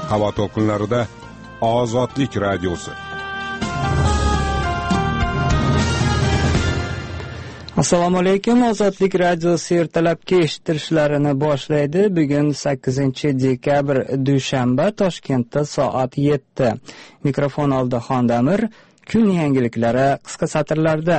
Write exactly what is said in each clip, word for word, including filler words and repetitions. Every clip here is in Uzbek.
havo to'lqinlarida Ozodlik radiosi. Assalomu alaykum. Ozodlik radiosi ertalabki eshittirishlarini boshlaydi. Bugun sakkizinchi dekabr dushanba, Toshkentda soat yetti. Mikrofon oldida Xondamir. Kun yangiliklari qisqa satrlarda.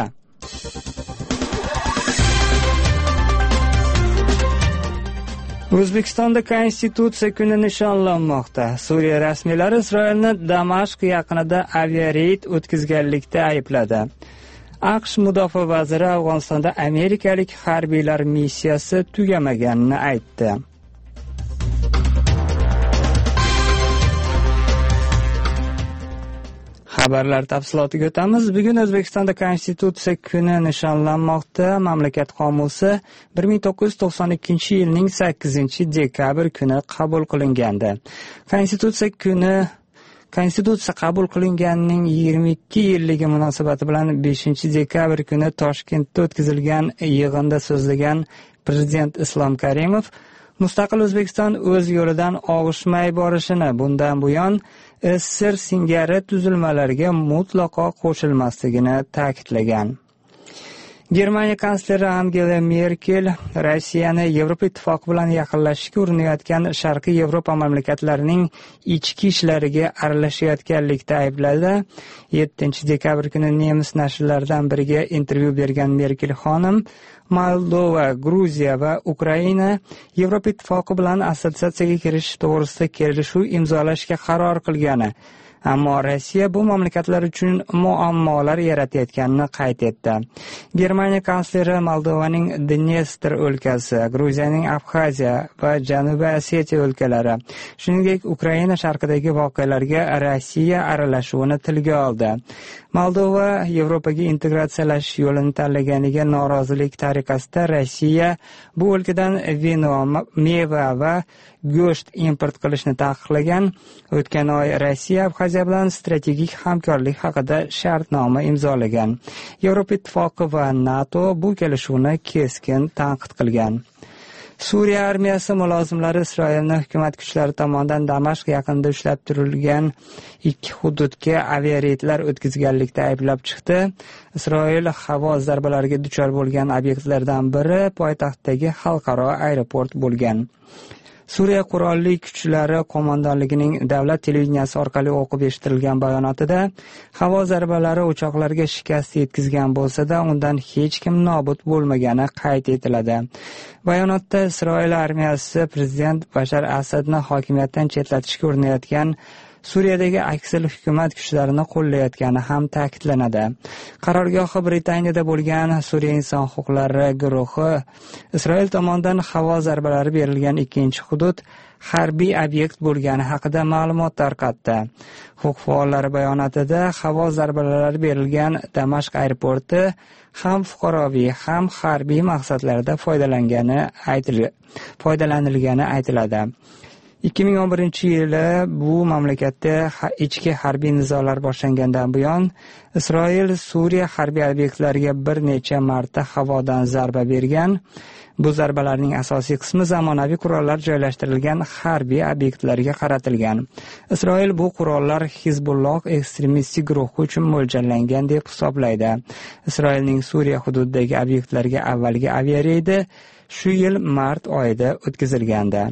O'zbekistonda Konstitutsiya kuni nishonlanmoqda. Suriya rasmiylari Isroilni Damashq yaqinida aviareyd o'tkazganlikda aybladi. AQSh mudofaa vaziri Afg'onistonda amerikalik harbiylar missiyasi tugamaganini aytdi. Xabarlar tafsilotiga o'tamiz. Bugun O'zbekistonda Konstitutsiya kuni nishonlanmoqda. Mamlakat qomusi bir ming to'qqiz yuz to'qson ikkinchi yilning sakkizinchi dekabr kuni qabul qilingandi. Konstitutsiya kuni Konstitutsiya qabul qilinganining yigirma ikki yilligi munosabati bilan beshinchi dekabr kuni Toshkentda o'tkazilgan yig'inda so'zlagan Prezident Islom Karimov mustaqil O'zbekiston o'z yo'lidan og'ishmay borishini, bundan buyon SSR singari tuzilmalarga mutlaqo qo'shilmasligini ta'kidlagan. Germaniya kansleri Angela Merkel Rossiyani Yevropa ittifoqi bilan yaqinlashishga urinayotgan Sharqiy Yevropa mamlakatlarining ichki ishlariga aralashayotganlikda aybladi. yettinchi dekabr kuni nemis nashrlaridan biriga intervyu bergan Merkel xonim Moldova, Gruziya va Ukraina Yevropa ittifoqi bilan assotsiatsiyaga kirish to'g'risida kelishuv imzolashga qaror qilgani, ammo Rossiya bu mamlakatlar uchun muammolar yaratayotganini qayd etdi. Germaniya kansleri Moldovaning Dnestr o'lkasi, Gruziyaning Abxaziya va Janubiy Osetiya o'lkalari, shuningdek Ukraina sharqidagi voqealarga Rossiya aralashuvini tilga oldi. Moldova Yevropaga integratsiyalashish yo'lini tanlaganiga norozilik tariqasida Rossiya bu o'lkadan vino, meva va go'sht import qilishni taqiqlagan. O'tgan oy Rossiya Abxaziya bilan strategik hamkorlik haqida shartnoma imzolagan. Yevropa ittifoqi va NATO bu kelishuvni keskin tanqid qilgan. Suriya armiyasi mulozimlari Isroilni hukumat kuchlari tomonidan Damashq yaqinida ushlab turilgan ikki hududga aviareydlar o'tkazganlikda ayblab chiqdi. Isroil havo zarbalariga duchor bo'lgan obyektlardan biri poytaxtdagi xalqaro aeroport bo'lgan. Suriya qurolli kuchlari qo'mondonligining davlat televideniyasi orqali o'qib eshittirilgan bayonotida havo zarbalari uchoqlarga shikast yetkazgan bo'lsa-da, undan hech kim nobud bo'lmagani qayd etiladi. Bayonotda Isroil armiyasi prezident Bashar Asadni hokimiyatdan chetlatishga urinayotgan Suriyadagi aksil hukumat kuchlarini qo'llayotgani ham ta'kidlanadi. Qarorgohi Britaniyada bo'lgan Suriya inson huquqlari guruhi Isroil tomonidan havo zarbalari berilgan ikkinchi hudud harbiy obyekt bo'lgani haqida ma'lumot tarqatdi. Huquq faollari bayonotida havo zarbalari berilgan Damashq aeroporti ham fuqaroviy, ham harbiy maqsadlarda foydalangani aytilgan, foydalanilgani aytiladi. ikki ming o'n birinchi yili bu mamlakatda ichki harbiy nizolar boshlangandan buyon Isroil Suriya harbiy obyektlariga bir necha marta havodan zarba bergan. Bu zarbalarning asosiy qismi zamonaviy qurollar joylashtirilgan harbiy obyektlarga qaratilgan. Isroil bu qurollar Hizbulloh ekstremistik guruhi uchun mo'ljallangan deb hisoblaydi. Isroilning Suriya hududidagi obyektlarga avvalgi aviareydi shu yil mart oyida o'tkazilgandi.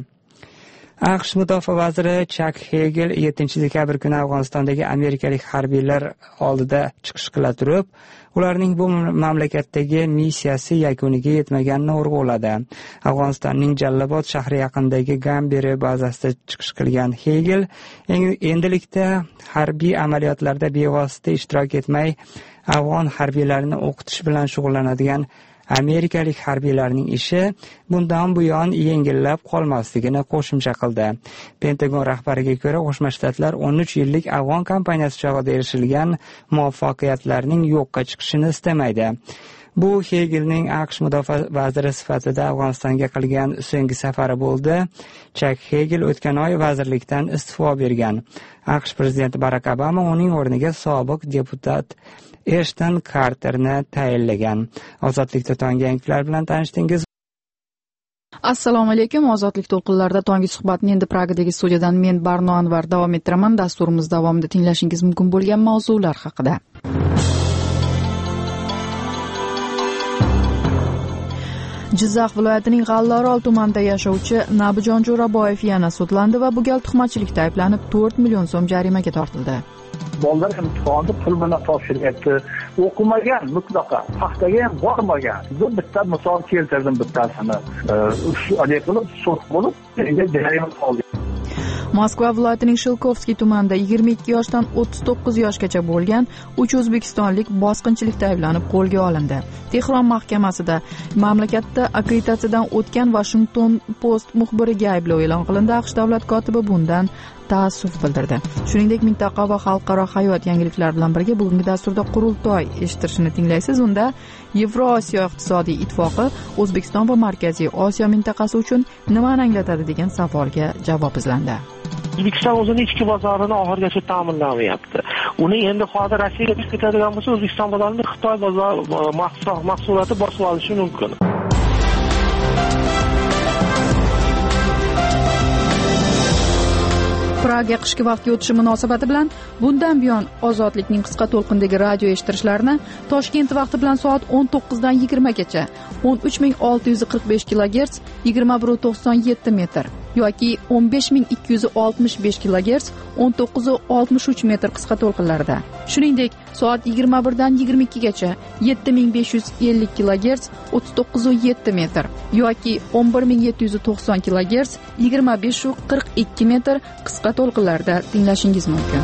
AQSh mudofaa vaziri Chak Hagel yettinchi dekabr kuni Afg'onistondagi amerikalik harbiylar oldida chiqish qila turib, ularning bu mamlakatdagi missiyasi yakuniga yetmaganini urg'uladi. Afg'onistonning Jallabod shahri yaqinidagi Gamberi bazasida chiqish qilgan Hagel endilikda harbiy amaliyotlarda bevosita ishtirok etmay, afg'on harbiylarini o'qitish bilan shug'ullanadigan amerikalik harbiylarning ishi bundan buyon yengillab qolmasligini qo'shimcha qildi. Pentagon rahbariga ko'ra, Qo'shma Shtatlar o'n uch yillik afg'on kampaniyasi chog'ida erishilgan muvaffaqiyatlarning yo'qqa chiqishini istamaydi. Bu Hegelning AQSh mudofaa vaziri sifatida Afg'onistonga qilgan so'nggi safari bo'ldi. Chak Hegel o'tgan oy vazirlikdan iste'fo bergan. AQSh prezidenti Barak Obama uning o'rniga sobiq deputat Ashton Carterni tayinlagan. Ozodlikda tonggi yangiliklar bilan tanishdingiz. Assalomu alaykum. Ozodlik to'lqinlarida tongi suhbatni endi Pragadagi studiyadan men Barno Anvar davom ettiraman. Dasturimiz davomida tinglashingiz mumkin bo'lgan mavzular haqida. Jizzax viloyatining G'allaorol tumanida yashovchi Nabijon Jo'raboyev yana sudlandi va bu gal tuhmatchilikda ayblanib to'rt million so'm jarimaga tortildi. Bolalar imtihonni pul bilan topshiryapti. O'qimagan mutlaqo, paxtaga ham bormagan. Bu bitta misol keltirdim bittasini. Ushbu qilib sud bo'lib, menga jarayon oldi. Moskva viloyatining Shilkovskiy tumanida yigirma ikki yoshdan o'ttiz to'qqiz yoshgacha bo'lgan uch o'zbekistonlik bosqinchilikda ayblanib qo'lga olindi. Tehron mahkamasida mamlakatda akkreditatsiyadan o'tgan Washington Post muxbiriga ayblov e'lon qilindi. AQSh davlat kotibi bundan taassuf bildirdi. Shuningdek, mintaqa va xalqaro hayot yangiliklari bilan birga bugungi dasturda qurultoy eshittirishini tinglaysiz. Unda Yevrosiyo iqtisodiy ittifoqi O'zbekiston va Markaziy Osiyo mintaqasi uchun nimani anglatadi degan savolga javob izlandi. O'zbekiston o'zining ichki bozorini oxirigacha ta'minlamayapti. Uni endi hozir Rossiyaga chiqib ketadigan bo'lsa, O'zbekiston bozorini Xitoy bozori mahsuloti bosib olishi mumkin. Praga qishki vaqtga o'tishi munosabati bilan bundan buyon Ozodlikning qisqa to'lqindagi radio eshittirishlarini Toshkent vaqti bilan soat o'n to'qqizdan yigirma gacha o'n uch ming olti yuz qirq besh kilogerts yigirma bir nuqta to'qson yetti metr yoki o'n besh ming ikki yuz oltmish besh kilogerts o'n to'qqiz nuqta oltmish uch metr qisqa to'lqinlarda. Shuningdek, soat yigirma birdan yigirma ikki gacha yetti ming besh yuz ellik kilogerts o'ttiz to'qqiz nuqta yetti metr yoki o'n bir ming yetti yuz to'qson kilogerts yigirma besh nuqta qirq ikki metr qisqa to'lqinlarda tinglashingiz mumkin.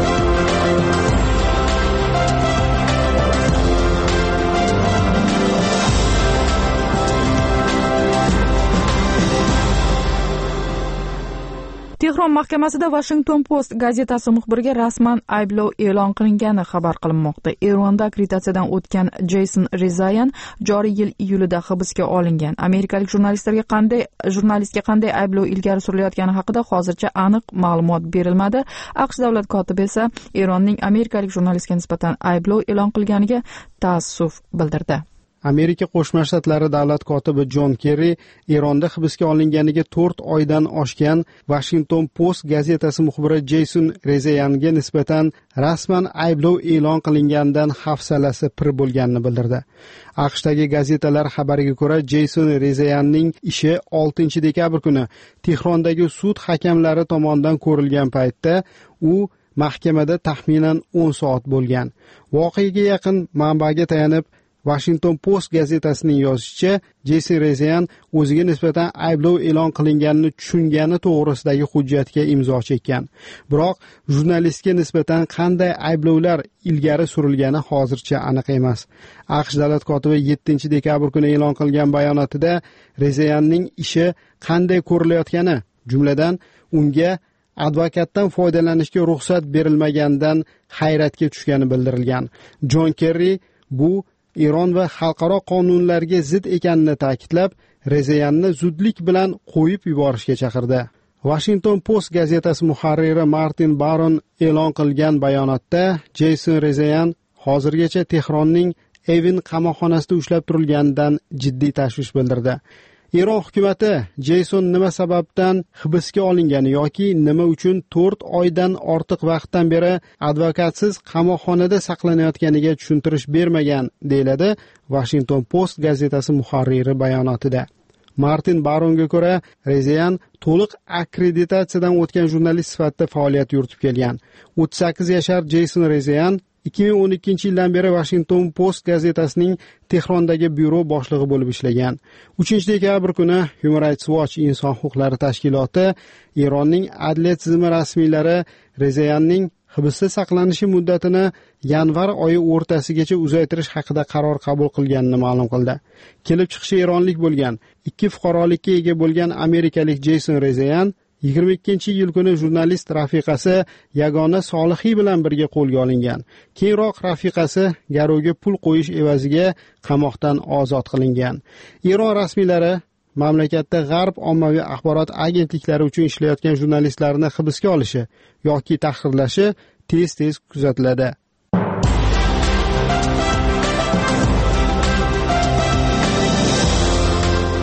Tehron mahkamasida Washington Post gazetasi muxbiriga rasman ayblov e'lon qilingani xabar qilinmoqda. Eronda akkreditatsiyadan o'tgan Jeyson Rezayan joriy yil iyulida hibsga olingan. Amerikalik jurnalistlarga qanday jurnalistga qanday ayblov ilgari surilayotgani haqida hozircha aniq ma'lumot berilmadi. AQSh davlat kotibi esa Eronning amerikalik jurnalistga nisbatan ayblov e'lon qilganiga taassuf bildirdi. Amerika Qo'shma Shtatlari davlat kotibi Jon Kerri Eronda hibsga olinganiga to'rt oydan oshgan Washington Post gazetasi muxbiri Jeyson Rezayanga nisbatan rasman ayblov e'lon qilinganidan hafsalasi pir bo'lganini bildirdi. AQShdagi gazetalar xabariga ko'ra, Jeyson Rezayanning ishi oltinchi dekabr kuni Tehrondagi sud hakamlari tomonidan ko'rilgan paytda u mahkamada taxminan o'n soat bo'lgan. Voqeaga yaqin manbaga tayanib Washington Post gazetasining yozishicha, Jeyson Rezayan o'ziga nisbatan ayblov e'lon qilinganini tushungani to'g'risidagi hujjatga imzo chekkan. Biroq jurnalistga nisbatan qanday ayblovlar ilgari surilgani hozircha aniq emas. AQSh davlat kotibi yettinchi dekabr kuni e'lon qilgan bayonotida Rezayanning ishi qanday ko'rilayotgani, jumladan unga advokatdan foydalanishga ruxsat berilmaganidan hayratga tushgani bildirilgan. Jon Kerri bu Eron va xalqaro qonunlarga zid ekanini ta'kidlab, Rezayanni zudlik bilan qo'yib yuborishga chaqirdi. Washington Post gazetasi muharriri Martin Baron e'lon qilgan bayonotda Jeyson Rezayan hozirgacha Tehronning Evin qamoqxonasida ushlab turilganidan jiddiy tashvish bildirdi. Eron hukumatı Jeyson nima sababdan hibsga olingani yoki nima uchun to'rt oydan ortiq vaqtdan beri advokatsiz qamoqxonada saqlanayotganiga tushuntirish bermagan, deyiladi Washington Post gazetasi muharriri bayonotida. Martin Baronga ko'ra, Rezayan to'liq akkreditatsiyadan o'tgan jurnalist sifatida faoliyat yuritib kelgan. o'ttiz sakkiz yashar Jeyson Rezayan ikki ming o'n ikkinchi yildan beri Washington Post gazetasining Tehrondagi byuro boshlig'i bo'lib ishlagan. uchinchi dekabr kuni Human Rights Watch inson huquqlari tashkiloti Eronning adliya tizimi rasmiylari Rezayanning hibsda saqlanishi muddatini yanvar oyi o'rtasigacha uzaytirish haqida qaror qabul qilganini ma'lum qildi. Kelib chiqishi eronlik bo'lgan, ikki fuqarolikka ega bo'lgan amerikalik Jeyson Rezayan yigirma ikkinchi iyul kuni jurnalist rafiqasi Yagona Solihiy bilan birga qo'lga olingan. Keyinroq rafiqasi garovga pul qo'yish evaziga qamoqdan ozod qilingan. Eron rasmiylari mamlakatda G'arb ommaviy axborot agentliklari uchun ishlayotgan jurnalistlarni hibsga olishi yoki tahqirlashi tez-tez kuzatiladi.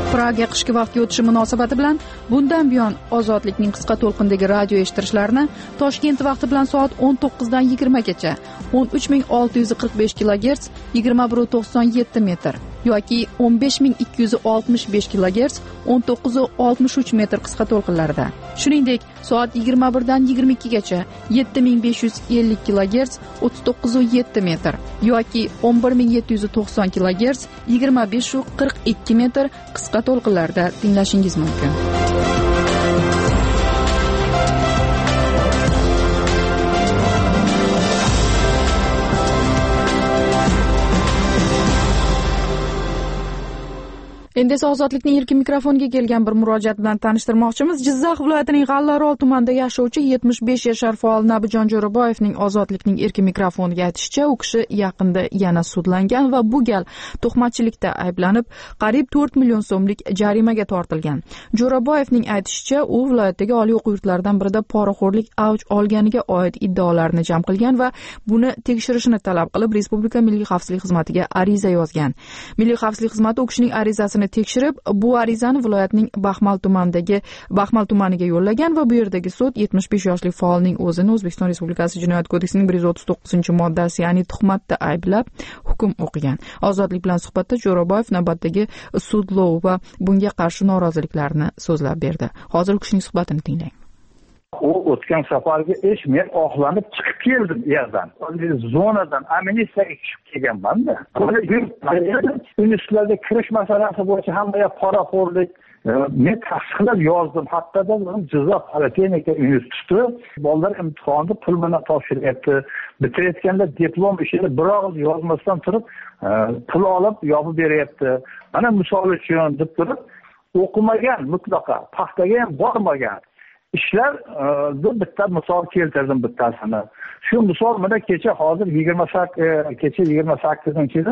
Praga qishki vaqtga o'tishi munosabati bilan bundan buyon ozodlikning qisqa to'lqindagi radio eshittirishlarini Toshkent vaqti bilan soat o'n to'qqizdan yigirmagacha o'n uch ming olti yuz qirq besh kilogerts yigirma bir to'qson yetti metr yoki o'n besh ming ikki yuz oltmish besh kilogerts o'n to'qqiz oltmish uch metr qisqa to'lqinlarda. Shuningdek, soat yigirma birdan yigirma ikkigacha yetti ming besh yuz ellik kilogerts o'ttiz to'qqiz yetti metr yoki o'n bir ming yetti yuz to'qson kilogerts yigirma besh qirq ikki metr qisqa to'lqinlarda tinglashingiz mumkin. Endi esa ozodlikning erkin mikrofoniga kelgan bir murojaat bilan tanishtirmoqchimiz. Jizzax viloyatining G'allaorol tumanida yashovchi yetmish besh yashar faol Nabijon Jo'raboyevning ozodlikning erkin mikrofoniga aytishicha, u kishi yaqinda yana sudlangan va bu gal tuhmatchilikda ayblanib, qariyb to'rt million so'mlik jarimaga tortilgan. Jo'raboyevning aytishicha, u viloyatdagi oliy o'quv yurtlaridan birida poraxo'rlik avj olganiga oid iddaolarni jam qilgan va buni tekshirishni talab qilib, Respublika Milliy xavfsizlik xizmatiga ariza yozgan. Milliy xavfsizlik xizmati u kishining arizasini tekshirib, bu arizani viloyatning Baxmal tumanidagi Baxmal tumaniga yo'llagan va bu yerdagi sud yetmish besh yoshli faolning o'zini O'zbekiston Respublikasi Jinoyat kodeksining bir yuz o'ttiz to'qqizinchi moddasi, ya'ni tuhmatda ayblab hukm o'qigan. Ozodlik bilan suhbatda Jo'raboyev navbatdagi sudlov va bunga qarshi noroziliklarini so'zlab berdi. Hozir u kishining suhbatini tinglang. U o'tgan safargi ish men oqlanib chiqib keldim yerdan. Zonadan amnistiyaga tushib kelganman-da. Universitetlarga kirish masalasi bo'yicha hamma poraxo'rlik men tasdiqlab yozdim. Hattoda Jizzax Politexnika instituti bolalar imtihonni pul bilan topshiryapti. Bitirayotganda diplom ishini bir og'iz yozmasdan turib pul olib yopib beryapti. Mana misol uchun deb turib o'qimagan mutlaqo, paxtaga ham bormagan ishlar bitta misol keltirdim bittasini. Shu misol mana kecha hozir yigirma sakkiz kecha yigirma sakkizinchida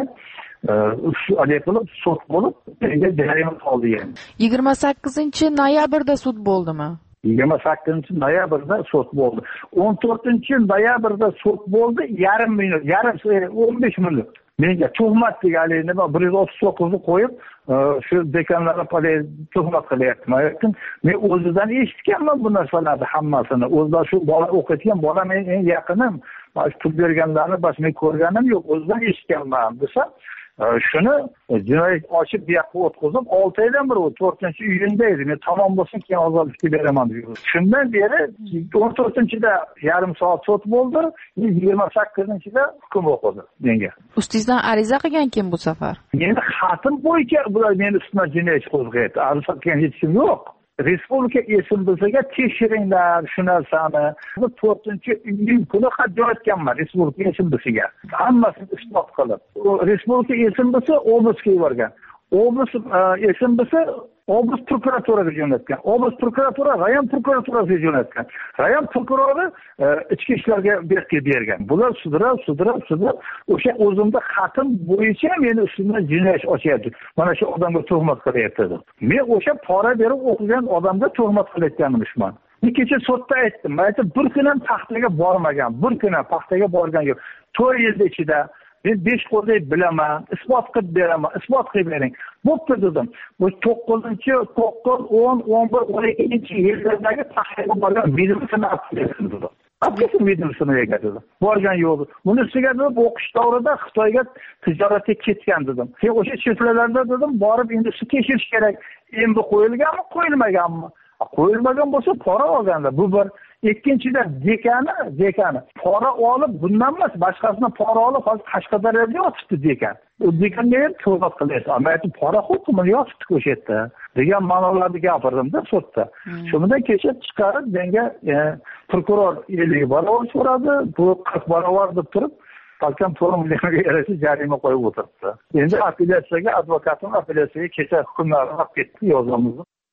shu qilib sud bo'lib, menga jarayon oldi ham. yigirma sakkizinchi noyabrda sud bo'ldimi? yigirma sakkizinchi noyabrda sud bo'ldi. o'n to'rtinchi noyabrda sud bo'ldi, yarim minut, yarim o'n besh minut. Menga tuhmat deganlik nima bir yuz o'ttiz to'qqizni qo'yib, shu dekanlarga palay tuhmat qilyapti. Men o'zidan eshitganman bu narsalarni hammasini. O'zida shu bola o'qitgan bolam eng yaqinim. Mana pul berganlarni bas men ko'rganim yo'q, o'zidan eshitganman desa, shuni jinoyat ochib bu yoqqa o'tkazib, olti oydan beri to'rtinchi iyunda edi. Men tamom bo'lsin, keyin ozodlikka beraman dedi. Shundan beri o'n to'rtinchida yarim soat sud bo'ldi, yigirma sakkizinchida hukm o'qidi menga. Ustingizdan ariza qilgan kim bu safar? Meni xatim bo'yicha bular meni ustimdan jinoyat qo'zg'ayapti. Ariza qilgan hech kim yo'q. Respublika SMBsiga tekshiringlar shu narsani. to'rtinchi iyun kuni xat jo'natganman Respublika SMBsiga. Hammasini isbot qilib. Respublika SMBsi oblastga yuborgan. Oblast SMBsi oblast prokuraturaga jo'natgan. Oblast prokuratura rayon prokuraturasiga jo'natgan. Rayon prokurori ichki ishlarga bergan. Bular sudrab, sudrab, sudrab o'sha o'zimda xatim bo'yicha meni ustimdan jinoyat ochyapti. Mana shu odamga tuhmat qilyapti. Men o'sha pora berib o'qigan odamga tuhmat qilayotganimman. Men kecha sudda aytdim. Men aytdim, bir kun ham paxtaga bormagan, bir kun ham paxtaga borgan yo'q. to'rt yil ichida men besh qo'lday bilaman, isbot qilib beraman, isbot qilib bering. Bo'pti dedim. Bu to'qqizinchi, to'qqiz, o'n, o'n bir, o'n ikkinchi yillardagi paxtaga borgan videosini olib dedim. Apkesin videosini egadim. Borgan yo'q. Buni ustiga deb o'qish davrida Xitoyga tijoratga ketgan dedim. Sen o'sha chifralarda dedim, borib endi shu tekshirish kerak. Endi qo'yilganmi, qo'yilmaganmi? Qo'yilmagan bo'lsa pora olganda bu bir. Ikkinchida dekani, dekani pora olib bundan emas, boshqasidan pora olib hozir Qashqadaryoga yotibdi dekan. U dekanga ham tuhmat qilyapti. Ammo aytib pora hukmini yotibdi o'sha yerda degan ma'nolarni gapirdim-da sudda. Shundan kecha chiqarib menga prokuror ellik barobar so'radi, bu qirq barobar deb turib, balkim to'rt millionga yarasha jarima qo'yib o'tiribdi. Endi apellyatsiyaga, advokatim apellyatsiyaga kecha hukmlarni olib ketdi, yozamiz.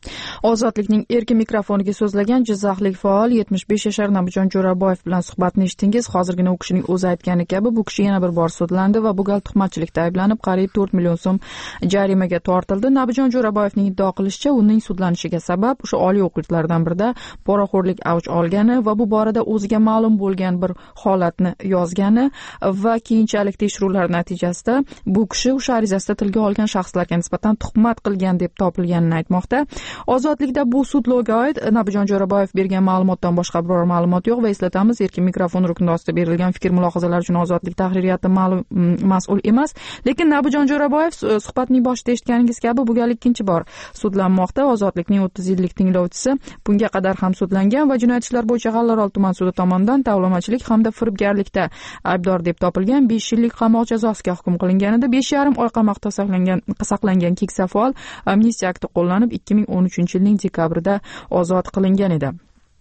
Ozodlikning erkin mikrofoniga so'zlagan jizzaxlik faol yetmish besh yashar Nabijon Jo'raboyev bilan suhbatni eshitdingiz. Hozirgina u kishining o'zi aytgani kabi bu kishi yana bir bor sudlandi va bu gal tuhmatchilikda ayblanib qariyb to'rt million so'm jarimaga tortildi. Nabijon Jo'raboyevning iddao qilishicha, uning sudlanishiga sabab o'sha oliy o'quv yurtlaridan birida poraxo'rlik avj olgani va bu borada o'ziga ma'lum bo'lgan bir holatni yozgani va keyinchalik tekshiruvlar natijasida bu kishi o'sha arizasida tilga olgan shaxslarga nisbatan tuhmat qilgan deb topilganini aytmoqda. Ozodlikda bu sudlovga oid Nabijon Jo'raboyev bergan ma'lumotdan boshqa biror ma'lumot yo'q va eslatamiz, erkin mikrofon rukni ostida berilgan fikr mulohazalar uchun Ozodlik tahririyati mas'ul emas. Lekin Nabijon Jo'raboyev suhbatning boshida eshitganingiz kabi bu gal ikkinchi bor sudlanmoqda. Ozodlikning o'ttiz yillik tinglovchisi bunga qadar ham sudlangan va jinoyat ishlar bo'yicha G'allaorol tuman sudi tomonidan tovlamachilik hamda firibgarlikda aybdor deb topilgan, besh yillik qamoq jazosiga hukm qilinganida besh yarim oy qamoqda saqlangan saqlangan keksa faol amnistiya akti qo'llanib ikki ming o'n uchinchi yilning dekabrida ozod qilingan edi.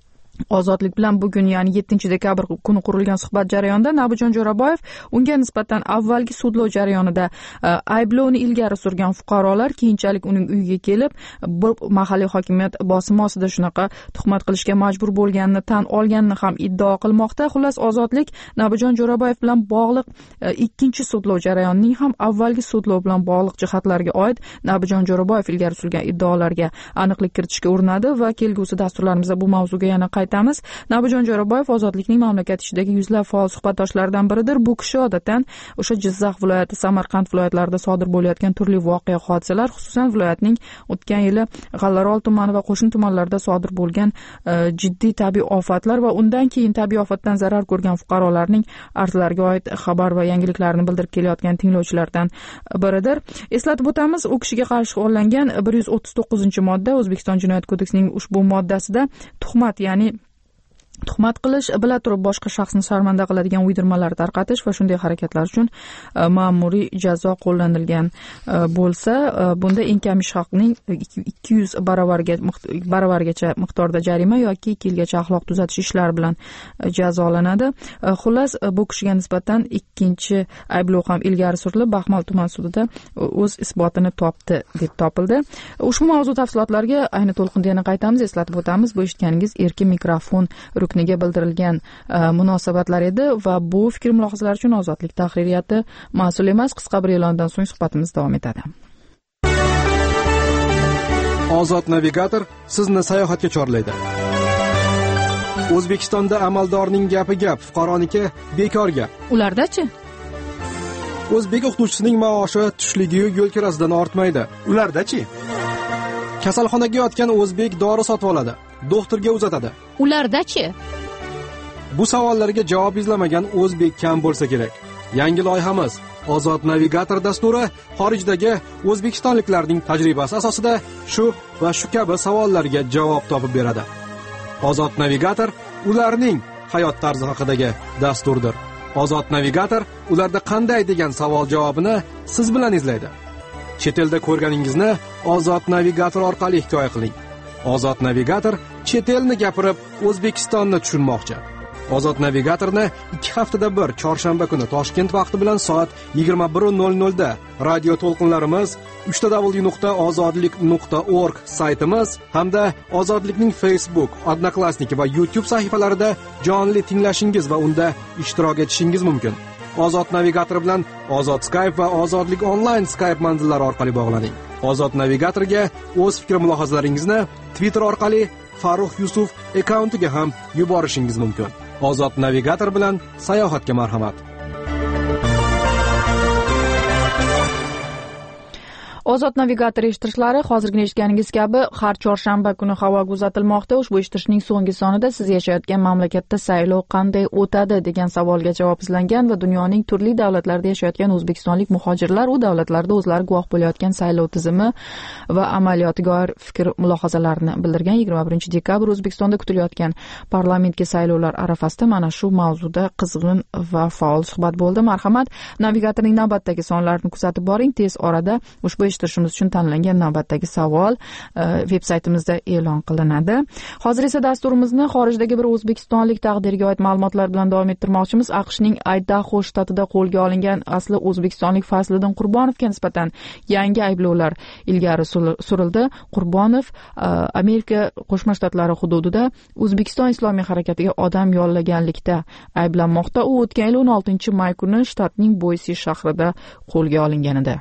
Ozodlik bilan bugun, ya'ni yettinchi dekabr kuni qurilgan suhbat jarayonida Nabijon Jo'raboyev unga nisbatan avvalgi sudlov jarayonida ayblovni ilgari surgan fuqarolar keyinchalik uning uyiga kelib, bir mahalliy hokimiyat bosimi ostida shunaqa tuhmat qilishga majbur bo'lganini tan olganini ham iddao qilmoqda. Xullas, Ozodlik Nabijon Jo'raboyev bilan bog'liq ikkinchi sudlov jarayonining ham avvalgi sudlov bilan bog'liq jihatlarga oid Nabijon Jo'raboyev ilgari surgan iddaolarga aniqlik kiritishga urinadi va kelgusi dasturlarimizda bu mavzuga yana qaytamiz. Nabijon Jo'raboyev Ozodlikning mamlakat ichidagi yuzlab faol suhbatdoshlaridan biridir. Bu kishi odatdan o'sha Jizzax viloyati, Samarqand viloyatlarida sodir bo'layotgan turli voqea hodisalar, xususan viloyatning o'tgan yili G'allaorol tumani va qo'shni tumanlarda sodir bo'lgan jiddiy tabiiy ofatlar va undan keyin tabiiy ofatdan zarar ko'rgan fuqarolarning arzlariga oid xabar va yangiliklarni bildirib kelayotgan tinglovchilardan biridir. Eslatib o'tamiz, u kishiga qarshi qo'llangan bir yuz o'ttiz to'qqizinchi modda O'zbekiston Jinoyat kodeksining ushbu moddasida tuhmat, ya'ni tuhmat qilish, bila turib boshqa shaxsni sharmanda qiladigan uydirmalar tarqatish va shunday harakatlar uchun ma'muriy jazo qo'llanilgan bo'lsa, bunda eng kam ish haqining ikki yuz baravarga baravargacha miqdorda jarima yoki ikki yilgacha axloq tuzatish ishlari bilan jazolanadi. Xullas, bu kishiga nisbatan ikkinchi ayblov ham ilgari surilib, Baxmal tuman sudida o'z isbotini topdi deb topildi. Ushbu mavzu tafsilotlariga ayni to'lqinda yana qaytamiz. Eslatib o'tamiz, bu eshitganingiz erkin mikrofon rukniga bildirilgan munosabatlar edi va bu fikr mulohazalar uchun Ozodlik tahririyati mas'ul emas. Qisqa bir e'londan so'ng suhbatimiz davom etadi. Ozod navigator sizni sayohatga chorlaydi. O'zbekistonda amaldorning gapi gap, fuqaroniki bekor gap. Ulardachi? O'zbek o'qituvchisining maoshi tushligi yo'l kirasidan ortmaydi. Ulardachi? Kasalxonaga yotgan o'zbek dori sotib oladi, doktorga uzatadi. Ulardachi? Bu savollarga javob izlamagan o'zbek kam bo'lsa kerak. Yangi loyihamiz Ozod navigator dasturi xorijdagi o'zbekistonliklarning tajribasi asosida shu va shu kabi savollarga javob topib beradi. Ozod navigator ularning hayot tarzi haqidagi dasturdir. Ozod navigator ularda qanday degan savol javobini siz bilan izlaydi. Chet elda ko'rganingizni Ozod navigator orqali hikoya qiling. Ozod navigator chet elni gapirib O'zbekistonni tushunmoqchi. Ozod navigatorni ikki haftada bir chorshanba kuni Toshkent vaqti bilan soat yigirma bir nol nol da radio to'lqinlarimiz uch w w nuqta ozodlik nuqta org saytimiz hamda Ozodlikning Facebook, Odnoklassniki va YouTube sahifalarida jonli tinglashingiz va unda ishtirok etishingiz mumkin. Ozod navigator bilan Ozod Skype va Ozodlik onlayn Skype manzillari orqali bog'laning. Ozod navigatorga o'z fikr mulohazalaringizni Twitter orqali Farruh Yusuf akkauntiga ham yuborishingiz mumkin. Ozod navigator bilan sayohatga marhamat. Ozod navigator eshittirishlari hozirgina eshitganingiz kabi har chorshanba kuni havoga uzatilmoqda. Ushbu eshittirishning so'nggi sonida siz yashayotgan mamlakatda saylov qanday o'tadi degan savolga javob izlangan va dunyoning turli davlatlarida yashayotgan o'zbekistonlik muhojirlar u davlatlarda o'zlari guvoh bo'layotgan saylov tizimi va amaliyotiga oid fikr mulohazalarini bildirgan. yigirma birinchi dekabr O'zbekistonda kutilayotgan parlamentga saylovlar arafasida mana shu mavzuda qizg'in va faol suhbat bo'ldi. Marhamat, navigatorning navbatdagi sonlarini kuzatib boring. Tez orada ushbu eshittirishimiz uchun tanlangan navbatdagi savol veb saytimizda e'lon qilinadi. Hozir esa dasturimizni xorijdagi bir o'zbekistonlik taqdiriga oid ma'lumotlar bilan davom ettirmoqchimiz. AQShning Aydaho shtatida qo'lga olingan asli o'zbekistonlik Fazliddin Qurbonovga nisbatan yangi ayblovlar ilgari surildi. Qurbonov Amerika Qo'shma Shtatlari hududida O'zbekiston Islomiy harakatiga odam yollaganlikda ayblanmoqda. U o'tgan yil o'n oltinchi may kuni shtatning Boise shahrida qo'lga olingan edi.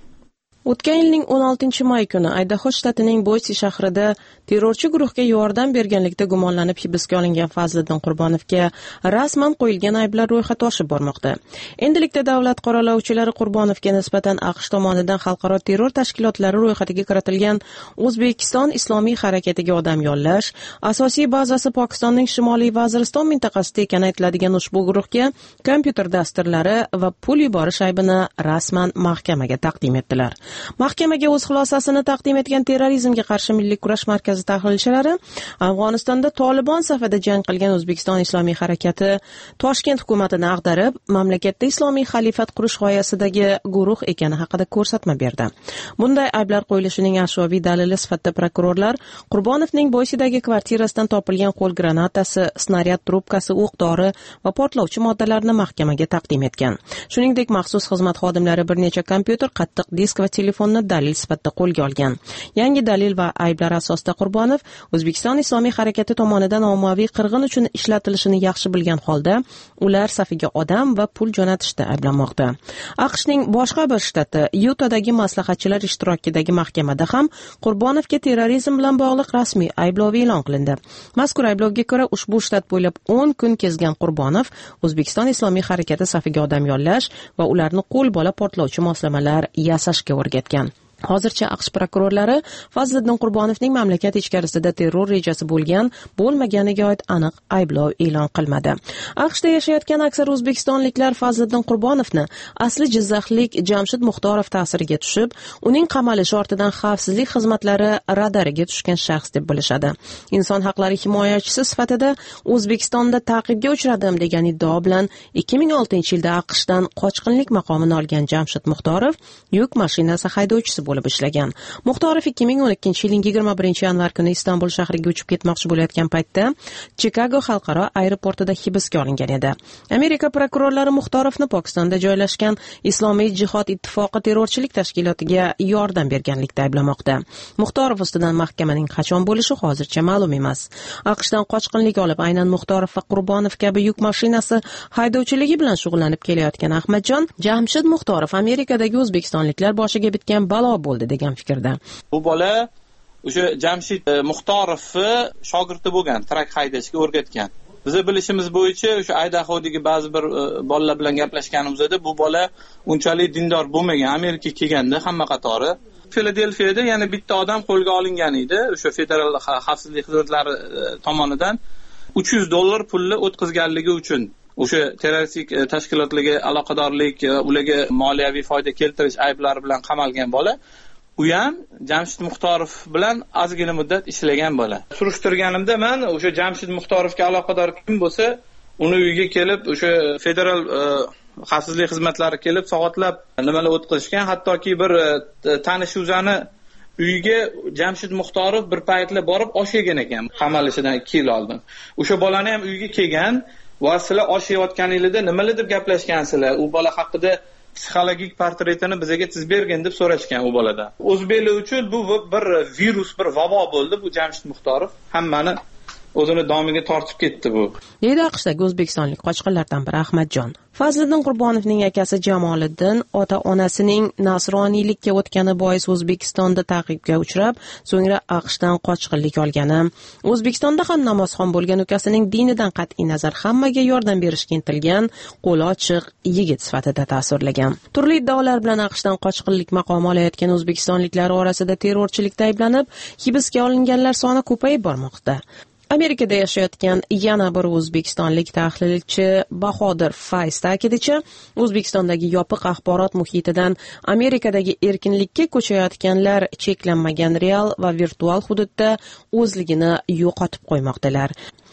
O'tgan yilning o'n oltinchi may kuni Aydaho shtatining Boise shahrida terrorchi guruhga yordam berganlikda gumonlanib hibsga olingan Fazliddin Qurbonovga rasman qo'yilgan ayblar ro'yxati oshib bormoqda. Endilikda davlat qoralovchilari Qurbonovga nisbatan AQSh tomonidan xalqaro terror tashkilotlari ro'yxatiga kiritilgan O'zbekiston Islomiy harakatiga odam yollash, asosiy bazasi Pokistonning Shimoliy Vaziriston mintaqasida ekani aytiladigan ushbu guruhga kompyuter dasturlari va pul yuborish aybini rasman mahkamaga taqdim etdilar. Mahkamaga o'z xulosasini taqdim etgan terrorizmga qarshi milliy kurash markazi tahlilchilari Afg'onistonda Tolibon safida jang qilgan O'zbekiston Islomiy harakati Toshkent hukumatini ag'darib, mamlakatda islomiy xalifat qurish g'oyasidagi guruh ekani haqida ko'rsatma berdi. Bunday ayblar qo'yilishining ashyoviy dalili sifatida prokurorlar Qurbonovning Boysidagi kvartirasidan topilgan qo'l granatasi, snaryad trubkasi, o'q-dori va portlovchi moddalarni mahkamaga taqdim etgan. Shuningdek, maxsus xizmat xodimlari bir necha kompyuter, qattiq disk va telefonni dalil sifatida qo'lga olgan. Yangi dalil va ayblar asosida Qurbonov O'zbekiston Islomiy harakati tomonidan ommaviy qirg'in uchun ishlatilishini yaxshi bilgan holda ular safiga odam va pul jo'natishda ayblanmoqda. AQShning boshqa bir shtati Yutadagi maslahatchilar ishtirokidagi mahkamada ham Qurbonovga terrorizm bilan bog'liq rasmiy ayblov e'lon qilindi. Mazkur ayblovga ko'ra ushbu shtat bo'ylab o'n kun kezgan Qurbonov O'zbekiston Islomiy harakati safiga odam yollash va ularni qo'l bola portlovchi moslamalar yasashga o'rgatgan. Hozircha AQSh prokurorlari Fazliddin Qurbonovning mamlakat ichkarisida terror rejasi bo'lgan, bo'lmaganiga oid aniq ayblov e'lon qilmadi. AQShda yashayotgan aksar o'zbekistonliklar Fazliddin Qurbonovni asli jizzaxlik Jamshid Muxtorov ta'siriga tushib, uning qamalishi ortidan xavfsizlik xizmatlari radariga tushgan shaxs deb bilishadi. Inson haqlari himoyachisi sifatida O'zbekistonda ta'qibga uchradim degan iddao bilan ikki ming oltinchi yilda AQShdan qochqinlik maqomini olgan Jamshid Muxtorov yuk mashinasi haydovchisi bo'lib ishlagan. Muxtorov ikki ming o'n ikkinchi yilning yigirma birinchi yanvar kuni Istanbul shahriga uchib ketmoqchi bo'layotgan paytda Chikago xalqaro aeroportida hibsga olingan edi. Amerika prokurorlari Muxtorovni Pokistonda joylashgan Islomiy jihod ittifoqi terrorchilik tashkilotiga yordam berganlikda ayblamoqda. Muxtorov ustidan mahkamaning qachon bo'lishi hozircha ma'lum emas. AQShdan qochqinlik olib, aynan Muxtorov va Qurbonov kabi yuk mashinasi haydovchiligi bilan shug'ullanib kelayotgan Ahmadjon Jamshid Muxtorov Amerikadagi o'zbekistonliklar boshiga bitgan balo bo'ldi degan fikrda. Bu bola o'sha Jamshid Muxtorovni shogirdi bo'lgan, trak haydashga o'rgatgan. Bizni bilishimiz bo'yicha o'sha Aydahodagi ba'zi bir bolalar bilan gaplashganimizda bu bola unchalik dindor bo'lmagan, Amerikaga kelganda hamma qatori. Filadelfiyada yana bitta odam qo'lga olingan edi, o'sha federal xavfsizlik xizmatlari tomonidan uch yuz dollar pulni o'tkazganligi uchun o'sha terroristik tashkilotlarga aloqadorlik, ularga moliyaviy foyda keltirish ayblari bilan qamalgan bola. U ham Jamshid Muxtorov bilan ozgina muddat ishlagan bola. Surishtirganimda men o'sha Jamshid Muxtorovga aloqador kim bo'lsa, uni uyiga kelib, o'sha federal xavfsizlik xizmatlari kelib soatlab nimalar o'tkazishgan, hattoki bir tanishuvzani uyiga Jamshid Muxtorov bir paytlar borib osh yegan ekan, qamalishidan ikki yil oldin. O'sha bolani ham uyiga kelgan va sizlar osh yeyotganingizda nimalar deb gaplashgansizlar? U bola haqida psixologik portretini bizga chizib bergin deb so'rashgan u bolada. O'zbeklar uchun bu bir virus, bir vabo bo'ldi bu Jamshid Muxtorov. Hammani o'zini domiga tortib ketdi bu. Deydi AQShdagi o'zbekistonlik qochqinlardan biri Ahmadjon. Fazliddin Qurbonovning akasi Jamoliddin ota-onasining nasroniylikka o'tgani bois O'zbekistonda ta'qibga uchrab, so'ngra AQShdan qochqinlik olgani, O'zbekistonda ham namozxon bo'lgan ukasining dinidan qat'iy nazar hammaga yordam berishga intilgan, qo'li ochiq yigit sifatida tasvirlagan. Turli iddaolar bilan AQShdan qochqinlik maqomi olayotgan o'zbekistonliklar orasida terrorchilikda ayblanib, hibsga olinganlar soni ko'payib bormoqda. Amerikada yashayotgan yana bir o'zbekistonlik tahlilchi Bahodir Fayz ta'kidicha, O'zbekistondagi yopiq axborot muhitidan Amerikadagi erkinlikka ko'chayotganlar cheklanmagan real va virtual hududda o'zligini yo'qotib qo'ymoqdalar.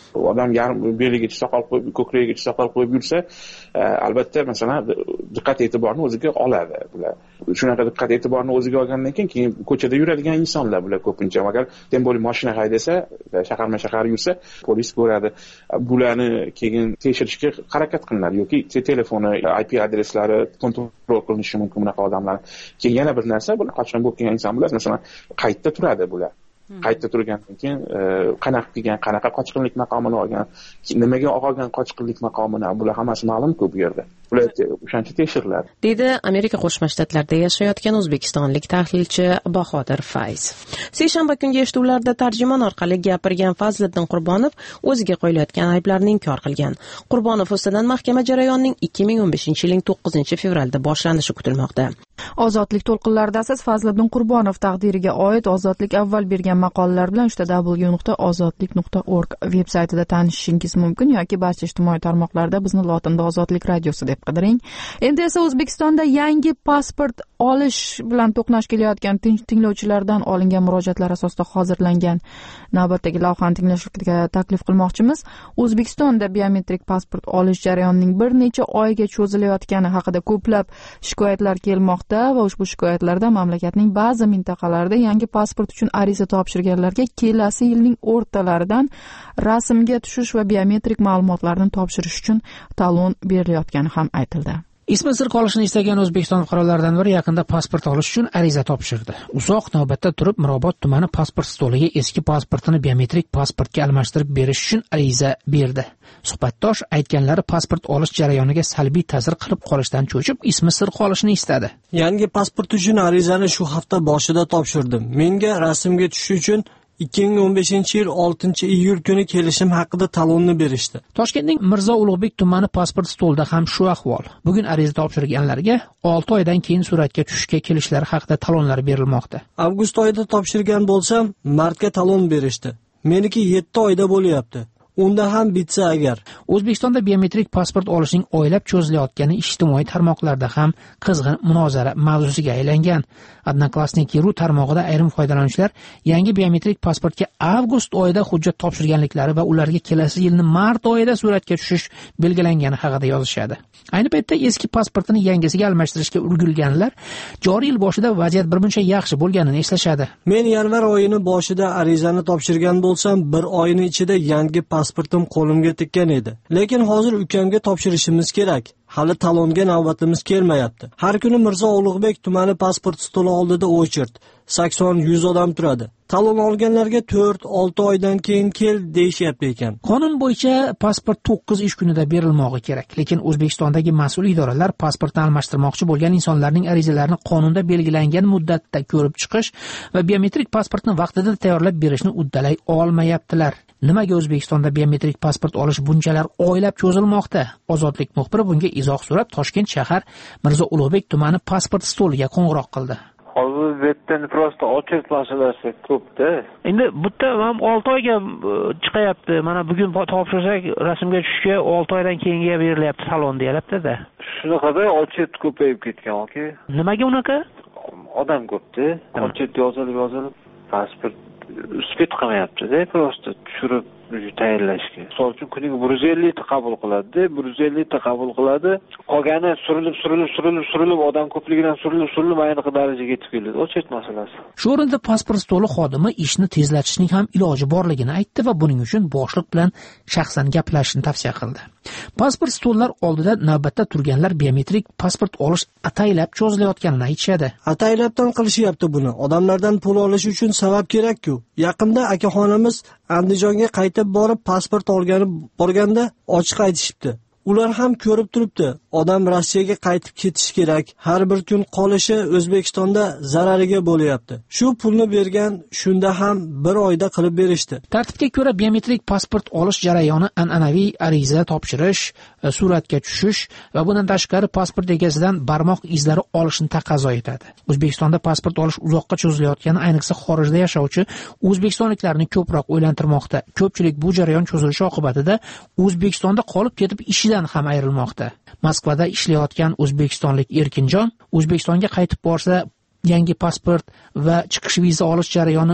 odam yarim beligacha soqol qo'yib, ko'kragigacha soqol qo'yib yursa, albatta masalan diqqat e'tiborni o'ziga oladi bular. Shunaqa diqqat e'tiborni o'ziga olgandan keyin keyin ko'chada yuradigan insonlar bular ko'pincha. Agar tem bo'li mashina haydasa, shaharma-shahar yursa, polis ko'radi. Bularni keyin tekshirishga harakat qilinadi yoki telefoni, I P adreslari kontrol qilinishi mumkin bunaqa odamlar. Keyin yana bir narsa, bular qochqin bo'lib kelgan inson bular, masalan, qaydda turadi bular. Qaydda turgandan keyin qanaqa qilgan, qanaqa qochqinlik maqomini olgan, nimaga olgan qochqinlik maqomini, bular hammasi ma'lum-ku bu yerda. Bular o'shancha tekshiriladi. Dedi Amerika Qo'shma Shtatlarida yashayotgan o'zbekistonlik tahlilchi Bahodir Fayz. Seshanba kungi eshituvlarda tarjimon orqali gapirgan Fazliddin Qurbonov o'ziga qo'yilayotgan ayblarni inkor qilgan. Qurbonov ustidan mahkama jarayonining ikki ming o'n beshinchi yilning to'qqizinchi fevralda boshlanishi kutilmoqda. Ozodlik to'lqinlarida siz Fazliddin Qurbonov taqdiriga oid Ozodlik avval bergan maqolalar bilan w w w nuqta ozodlik nuqta org veb-saytida tanishishingiz mumkin yoki barcha ijtimoiy tarmoqlarda bizni lotinda Ozodlik radiosi deb qidiring. Endi esa O'zbekistonda yangi pasport olish bilan to'qnash kelayotgan tinglovchilardan olingan murojaatlar asosida hozirlangan navbatdagi lavhani tinglashga taklif qilmoqchimiz. O'zbekistonda biometrik pasport olish jarayonining bir necha oyga cho'zilayotgani haqida ko'plab shikoyatlar kelmoqda va ushbu shikoyatlarda mamlakatning ba'zi mintaqalarida yangi pasport uchun ariza topshirganlarga kelasi yilning o'rtalaridan rasmga tushish va biometrik ma'lumotlarni topshirish uchun talon berilayotgani ham aytildi. Ismi sir qolishini istagan O'zbekiston fuqarolaridan biri yaqinda pasport olish uchun ariza topshirdi. Uzoq navbatda turib Mirobod tumani pasport stoliga eski pasportini biometrik pasportga almashtirib berish uchun ariza berdi. Suhbatdosh aytganlari pasport olish jarayoniga salbiy ta'sir qilib qolishdan cho'chib, ismi sir qolishini istadi. Yangi pasport uchun arizani shu hafta boshida topshirdim. Menga rasmga tushish uchun ikki ming o'n beshinchi yil oltinchi iyul kuni kelishim haqida talonni berishdi. Toshkentning Mirzo Ulug'bek tumani pasport stolida ham shu ahvol. Bugun ariza topshirganlarga olti oydan keyin suratga tushishga kelishlari haqida talonlar berilmoqda. Avgust oyida topshirgan bo'lsam, martga talon berishdi. Meniki yetti oyda bo'lyapti. Unda ham bitsa agar. O'zbekistonda biometrik pasport olishning oylab cho'zilayotgani ijtimoiy tarmoqlarda ham qizg'in munozara mavzusiga aylangan. Odnoklassniki.ru tarmog'ida ayrim foydalanuvchilar yangi biometrik pasportga avgust oyida hujjat topshirganliklari va ularga kelasi yilning mart oyida suratga tushish belgilangani haqida yozishadi. Ayni paytda eski pasportini yangisiga almashtirishga ulgurganlar joriy yil boshida vaziyat birmuncha yaxshi bo'lganini eslashadi. Men yanvar oyining boshida arizani topshirgan bo'lsam, bir oyning ichida yangi pasportim qo'limga tekkan edi. Lekin hozir ukamga topshirishimiz kerak. Hali talonga navbatimiz kelmayapti. Har kuni Mirzo Ulug'bek tumani pasport stoli oldida o'chirt. sakson yuz odam turadi. Talon olganlarga to'rt olti oydan keyin kel deyishyapti ekan. Qonun bo'yicha pasport to'qqiz ish kunida berilmog'i kerak, lekin O'zbekistondagi mas'ul idoralar pasportni almashtirmoqchi bo'lgan insonlarning arizalarini qonunda belgilangan muddatda ko'rib chiqish va biometrik pasportni vaqtida tayyorlab berishni uddalay olmayaptilar. Nimaga O'zbekistonda biometrik pasport olish bunchalar oylab cho'zilmoqda? Ozodlik muxbiri bunga izoh so'rab Toshkent shahar Mirzo Ulug'bek tumani pasport stoliga qo'ng'iroq qildi. Hozir betdan prosta ochirtlashlashsa ko'pda. Endi bitta ham olti oyga chiqayapti. Mana bugun topshirsak rasmga tushishga olti oydan keyinga berilyapti talon deyapti-da. Shunaqada ochirt ko'payib ketgan aka. Nimaga unaqa? Odam ko'pda. Ochirt yozilib yozilib pasport uspet qilmayapti-da, prosta tushirib tayyorlashga. Misol uchun kuniga bir yuz ellik ta qabul qiladi, bir yuz ellik ta qabul qiladi. Qolgani surilib, surilib, surilib, surilib, odam ko'pligidan surilib, surilib ayniqsa darajaga yetib keladi. Ochirt masalasi. Shu o'rinda pasport stoli xodimi ishni tezlatishning ham iloji borligini aytdi va buning uchun boshliq bilan shaxsan gaplashishni tavsiya qildi. Pasport stollar oldida navbatda turganlar biometrik pasport olish ataylab cho'zilayotganini aytishadi. Ataylabdan qilishyapti buni. Odamlardan pul olish uchun sabab kerak-ku. Yaqinda akaxonamiz Andijonga qaytib borib pasport olgani borganda ochiq aytishibdi. Ular ham ko'rib turibdi. Odam Rossiyaga qaytib ketish kerak. Har bir kun qolishi O'zbekistonda zarariga bo'lyapti. Shu pulni bergan shunda ham bir oyda qilib berishdi. Tartibga ko'ra biometrik pasport olish jarayoni an'anaviy ariza topshirish, suratga tushish va bundan tashqari pasport egasidan barmoq izlari olishni taqozo etadi. O'zbekistonda pasport olish uzoqqa cho'zilayotgani ayniqsa xorijda yashovchi o'zbekistonliklarni ko'proq o'ylantirmoqda. Ko'pchilik bu jarayon cho'zilishi oqibatida O'zbekistonda qolib ketib ishidan ham ayrilmoqda. Moskvada ishlayotgan o'zbekistonlik Erkinjon O'zbekistonga qaytib borsa, yangi pasport va chiqish viza olish jarayoni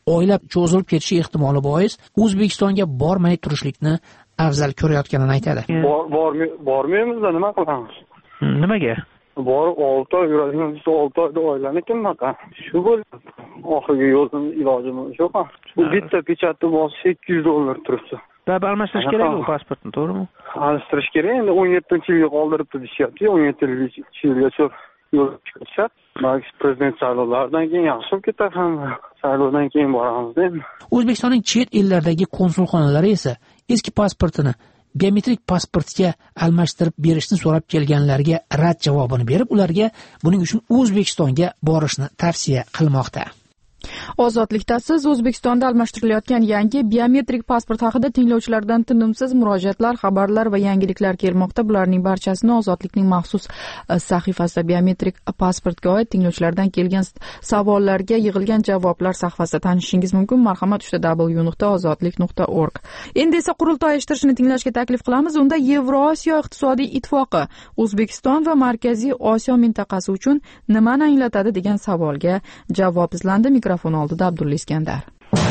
oylab cho'zilib ketishi ehtimoli bois O'zbekistonga bormay turishlikni afzal ko'rayotganini aytadi. Bormaymiz-da, nima qilamiz? Nimaga? Borib olti oy yuradigan, olti oyda oilani kimnaqa? Shu bo'ldi. Oxirgi yo'lning ilojimiz yo'q. Bu bitta pechatni bosish ikki yuz dollar turibdi. Dab almashtirish kerak bu pasportni, to'g'rimi? Almashtirish kerak. Endi o'n yettinchi yilga qoldiribdi deyapti. o'n yettinchi yilgacha yo'l chiqishadi. Balki prezident saylovlaridan keyin yaxshi bo'lib ketar hamma. Saylovdan keyin boramiz endi. O'zbekistonning chet ellardagi konsulxonalari esa eski pasportini biometrik pasportga almashtirib berishni so'rab kelganlarga rad javobini berib, ularga buning uchun O'zbekistonga borishni tavsiya qilmoqda. Ozodlikda siz O'zbekistonda almashtirilayotgan yangi biometrik pasport haqida tinglovchilardan tinimsiz murojaatlar, xabarlar va yangiliklar kelmoqda. Bularning barchasini Ozodlikning maxsus sahifasida biometrik pasportga oid tinglovchilardan kelgan savollarga yig'ilgan javoblar sahifasida tanishishingiz mumkin. Marhamat uch w nuqta ozodlik nuqta org. Endi esa qurultoy eshittirishni tinglashga taklif qilamiz. Unda Yevrosiyo iqtisodiy ittifoqi O'zbekiston va Markaziy Osiyo mintaqasi uchun nimani anglatadi degan savolga javob izlandi. Mikrofon oldida Abdulla Iskandar.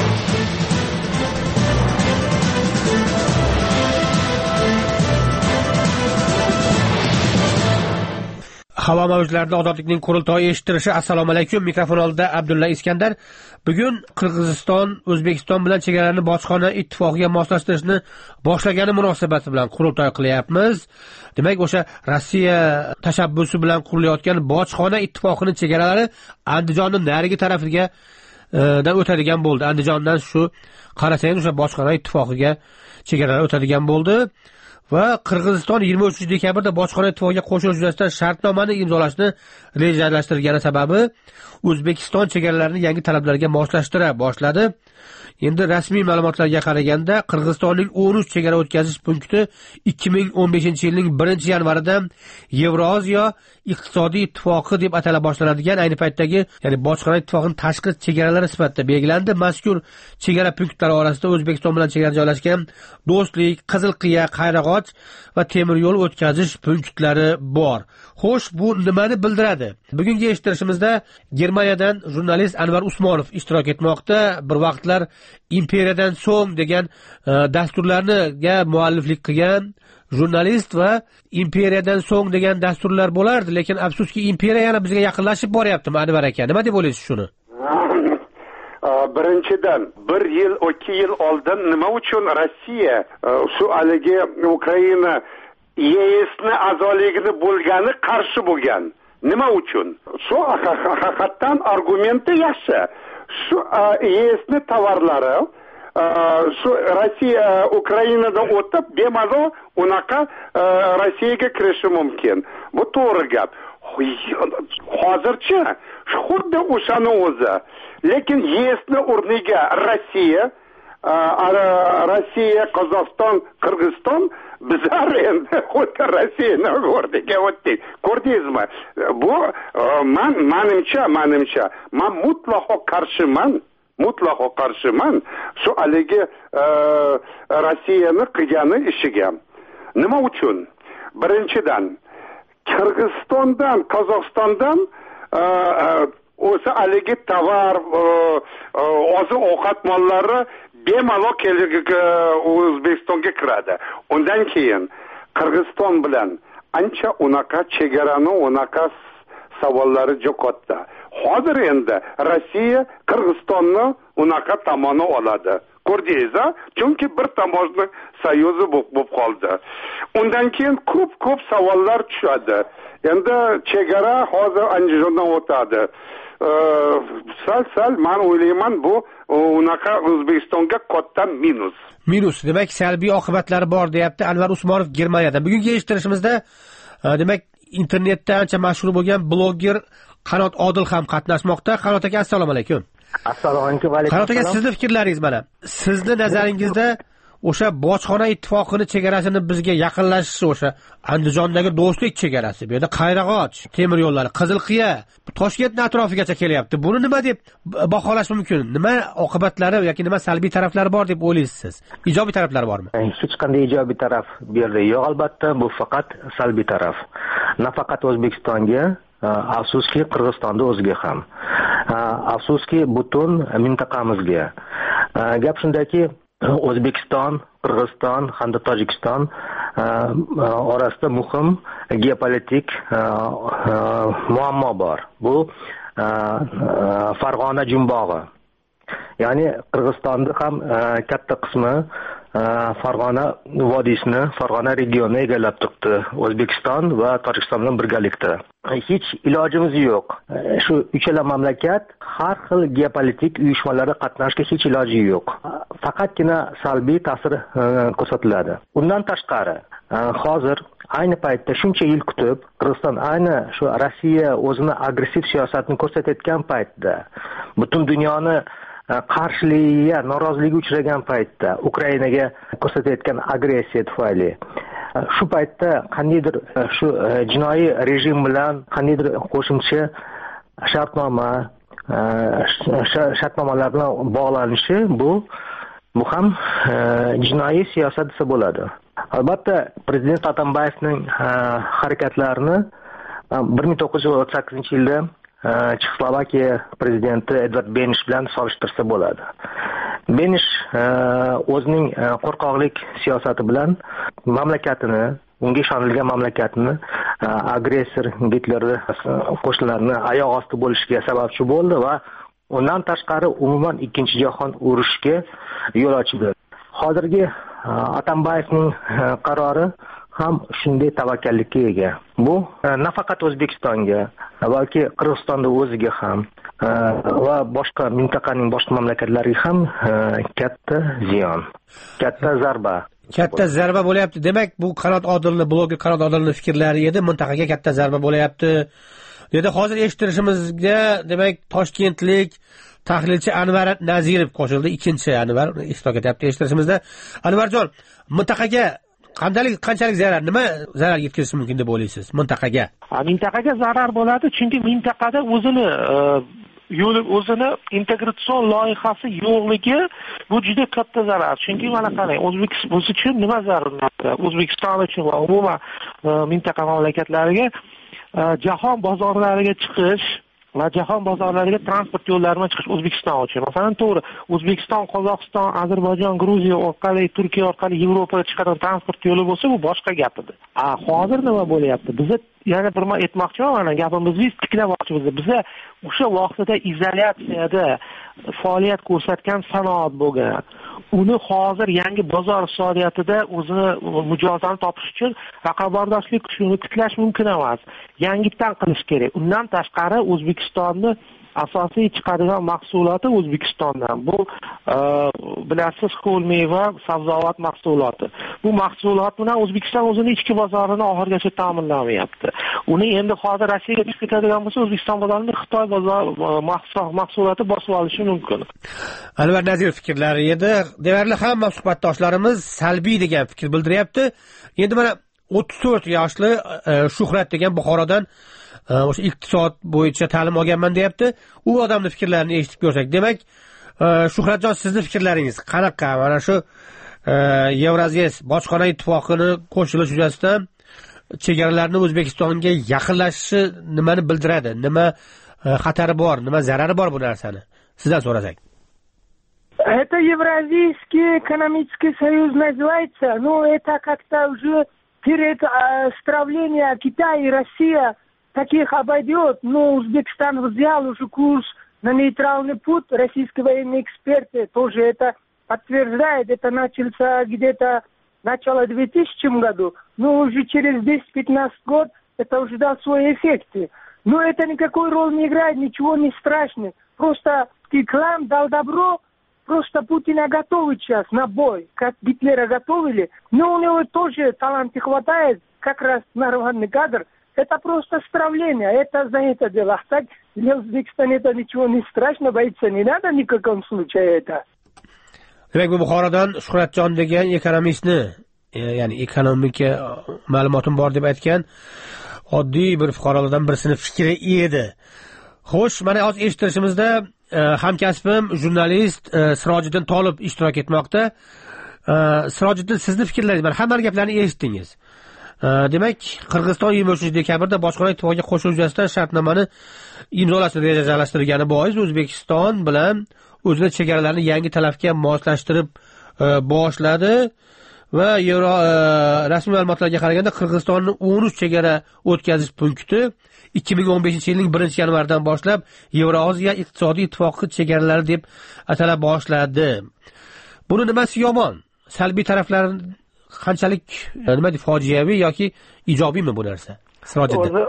Havo mavjlarida Ozodlikning qurultoyi eshittirishi. Assalomu alaykum. Mikrofon oldida Abdulla Iskandar. Bugun Qirg'iziston O'zbekiston bilan chegaralarni bojxona ittifoqiga moslashtirishni boshlagani munosabati bilan qurultoy qilyapmiz. Demak, o'sha Rossiya tashabbusi bilan qurilayotgan bojxona ittifoqining chegaralari Andijonning narigi tarafiga dan o'tadigan bo'ldi. Andijondan shu qarasangiz o'sha bojxona ittifoqiga chegaralar o'tadigan bo'ldi. Va Qirg'iziston yigirma uchinchi dekabrda bojxona ittifoqiga qo'shilish yuzasidan shartnomani imzolashni rejalashtirgani sababi O'zbekiston chegaralarini yangi talablarga moslashtira boshladi. Endi rasmiy ma'lumotlarga qaraganda Qirg'izistonning o'n uch chegara o'tkazish punkti ikki ming o'n beshinchi yilning birinchi yanvarida Yevrosiyo iqtisodiy ittifoqi deb atala boshlanadigan ayni paytdagi, ya'ni bojxona ittifoqining tashqi chegaralari sifatida belgilandi. Mazkur chegara punktlari orasida O'zbekiston bilan chegara joylashgan Do'stlik, Qizilqiya, Qayrag'och va temir yo'l o'tkazish punktlari bor. Xo'sh, bu nimani bildiradi? Bugungi eshittirishimizda Germaniyadan jurnalist Anvar Usmonov ishtirok etmoqda. Bir vaqtlar Imperiyadan so'ng degan dasturlarga mualliflik qilgan jurnalist va Imperiyadan so'ng degan dasturlar bo'lardi, lekin afsuski Imperiya yana bizga yaqinlashib boryapti. Anvar aka, nima deb o'ylaysiz shuni? Birinchidan, bir yil, ikki yil oldin nima uchun Rossiya shu haligi Ukraina E Sni a'zoligini bo'lgani qarshi bo'lgan? Nima uchun? Shu haqiqatdan argumenti yaxshi. Shu E Sni tovarlari shu Rossiya Ukrainadan o'tib bemalol unaqa Rossiyaga kirishi mumkin. Bu to'g'ri gap. Hozircha xuddi o'shani o'zi. Lekin E Sni o'rniga Rossiya Rossiya, Qozog'iston, Qirg'iziston bizlar endi xuddi Rossiyani o'rniga o'tdik. Ko'rdingizmi? Bu men menimcha, menimcha, men mutlaqo qarshiman. Mutlaqo qarshiman shu haligi Rossiyani qilgani ishiga. Nima uchun? Birinchidan, Qirg'izistondan, Qozog'istondan o'sha haligi tovar, oziq ovqat mollari bemalol kelib O'zbekistonga kiradi. Undan keyin Qirg'iziston bilan ancha unaqa chegarani, unaqa savollari yo'qotdi. Hozir endi Rossiya Qirg'izistonni unaqa tomoni oladi. Ko'rdingiz-a? Chunki bir tomonni soyuzi bo'lib qoldi. Undan keyin ko'p-ko'p savollar tushadi. Endi chegara hozir Andijondan o'tadi. Sal-sal men o'ylayman bu unaqa O'zbekistonga katta minus. Minus, demak salbiy oqibatlari bor deyapti Anvar Usmonov Germaniyadan. Bugungi eshittirishimizda demak internetda ancha mashhur bo'lgan bloger Qanot Odil ham qatnashmoqda. Qanot aka, assalomu alaykum. Assalomu alaykum. Qanot aka, sizning fikrlaringiz mana. Sizni nazaringizda o'sha bojxona ittifoqini chegarasini bizga yaqinlashishi, o'sha Andijondagi Do'stlik chegarasi, bu yerda Qayrag'och temir yo'llari, Qizilqiya, Toshkentning atrofigacha kelyapti. Buni nima deb baholash mumkin? Nima oqibatlari yoki nima salbiy taraflari bor deb o'ylaysiz? Ijobiy taraflari bormi? Hech qanday ijobiy taraf bu yerda yo'q, albatta. Bu faqat salbiy taraf. Nafaqat O'zbekistonga, afsuski Qirg'izistonda o'ziga ham. afsuski butun mintaqamizga. Gap shundaki, O'zbekiston, Qirg'iziston hamda Tojikiston orasida muhim geopolitik muammo bor. Bu Farg'ona jumbog'i. Ya'ni Qirg'izistonda ham katta qismi Farg'ona vodiysini, Farg'ona regionini egallab turibdi. O'zbekiston va Tojikiston bilan birgalikda. Hech ilojimiz yo'q. Shu uchala mamlakat har xil geopolitik uyushmalarda qatnashishga hech iloji yo'q. Faqatgina salbiy ta'sir ko'rsatiladi. Undan tashqari, hozir ayni paytda shuncha yil kutib, Qirg'iziston ayni shu Rossiya o'zini agressiv siyosatini ko'rsatayotgan paytda, butun dunyoni qarshiligiga, noroziligiga uchragan paytda, Ukrainaga ko'rsatayotgan agressiya tufayli shu paytda qandaydir shu jinoiy rejim bilan qandaydir qo'shimcha shartnoma shartnomalar bilan bog'lanishi bu bu ham jinoiy siyosat desa bo'ladi. Albatta, prezident Atambayevning harakatlarini bir ming to'qqiz yuz o'ttiz sakkizinchi yilda Chexoslovakiya prezidenti Edvard Benish bilan solishtirsa bo'ladi. Benish o'zining qo'rqoqlik siyosati bilan mamlakatini, unga ishonilgan mamlakatni agressor Gitlerni qo'shinlarini oyoq osti bo'lishiga sababchi bo'ldi va undan tashqari umuman ikkinchi jahon urushiga yo'l ochdi. Hozirgi Atambayevning qarori ham shunday tavakkallikka ega. Bu nafaqat O'zbekistonga, balki Qirg'izistonda o'ziga ham va boshqa mintaqaning boshqa mamlakatlariga ham katta ziyon, katta zarba. Katta zarba bo'layapti. Demak, bu Qanot Odilni, bloger Qanot Odilni fikrlari edi, mintaqaga katta zarba bo'layapti. Dedi, hozir eshittirishimizga, demak, toshkentlik tahlilchi Anvar Nazirov qo'shildi, ikkinchi Anvar ishtirok etyapti eshittirishimizda. Anvarjon, mintaqaga qanchalik qanchalik zarar, nima zarar yetkazishi mumkin deb o'ylaysiz mintaqaga? Mintaqaga zarar bo'ladi, chunki mintaqada o'zini yo'li o'zini integratsion loyihasi yo'qligi bu juda katta zarar. Chunki mana qarang, O'zbekiston o'zi uchun nima zarar? O'zbekiston uchun va umuman mintaqa mamlakatlariga jahon bozorlariga chiqish va jahon bozorlariga transport yo'llari bilan chiqish O'zbekiston uchun. Masalan, to'g'ri, O'zbekiston, Qozog'iston, Ozarbayjon, Gruziya orqali, Turkiya orqali Yevropaga chiqadigan transport yo'li bo'lsa, bu boshqa gap edi. A, hozir nima bo'lyapti? Biz yana bir marta aytmoqchiman, mana gapimizni tiklamoqchimiz. Biz o'sha vaqtida izolyatsiyada faoliyat ko'rsatgan sanoat bo'lgan. Uni hozir yangi bozor iqtisodiyotida o'zini mijozini topish uchun raqobatbardoshlik kuchini tiklash mumkin emas. Yangitdan qilish kerak. Undan tashqari O'zbekistonni asosiy chiqadigan mahsuloti O'zbekistondan. Bu bilasiz, qo'l meva, sabzavot mahsuloti. Bu mahsulot bilan O'zbekiston o'zining ichki bozorini oxirigacha ta'minlamayapti. Uni endi hozir Rossiyaga chiqib ketadigan bo'lsa, O'zbekiston bozorini Xitoy bozor mahsuloti bosib olishi mumkin. Anvar Nazirov fikrlari edi. Deyarli hamma suhbatdoshlarimiz salbiy degan fikr bildiryapti. Endi mana o'ttiz to'rt yoshli Shuhrat degan Buxorodan o'sha iqtisod bo'yicha ta'lim olganman deyapti. U odamning fikrlarini eshitib ko'rsak, demak, Shuhratjon, sizning fikrlaringiz qanaqa? Mana shu Yevroziya bojxona ittifoqini qo'shilish yuzasidan chegaralarni O'zbekistonga yaqinlashishi nimani bildiradi? Nima xatari bor, nima zarari bor bu narsani? Sizdan so'rasak. Это Евразийский экономический союз называется, но это как-то уже перед стравлением Китая и Россия таких обойдет. Но Узбекистан взял уже курс на нейтральный путь. Российские военные эксперты тоже это подтверждают. Это начался где-то начало двухтысячном году. Но уже через десять-пятнадцать год это уже дал свои эффекты. Но это никакой роли не играет, ничего не страшно. Просто Тиклан дал добро. Просто Путина готовит сейчас на бой, как Гитлера готовили. Но у него тоже таланта хватает, как раз нормальный кадр. Это просто стравление, это за это дело. А так для Узбекистана это ничего не страшно, бояться не надо ни в каком случае это. Demak, bu Buxorodan Shuhratjon degan ekonomistni, ya'ni ekonomika ma'lumotim bor deb aytgan oddiy bir fuqarolardan birisini fikri edi. Xo'sh, mana hozir eshittirishimizda hamkasbim jurnalist Sirojiddin Tolib ishtirok etmoqda. Sirojiddin, sizni fikrlaringiz, mana hamma gaplarni eshitdingiz. demak qirg'iziston yigirma uchinchi dekabrda bojxona ittifoqiga qo'shish yuzasidan shartnomani imzolashni rejalashtirgani bois o'zbekiston bilan o'zini chegaralarini yangi talabga moslashtirib boshladi va Yevro rasmiy ma'lumotlarga qaraganda Qirg'izistonning o'n uch chegara o'tkazish punkti ikki ming o'n beshinchi yilning birinchi yanvardan boshlab Yevrosiyo iqtisodiy ittifoqi chegaralari deb atala boshladi. Buni nimasi yomon? Salbiy taraflari qanchalik nima deb fojiaviy yoki ijobiymi bu narsa? O'zi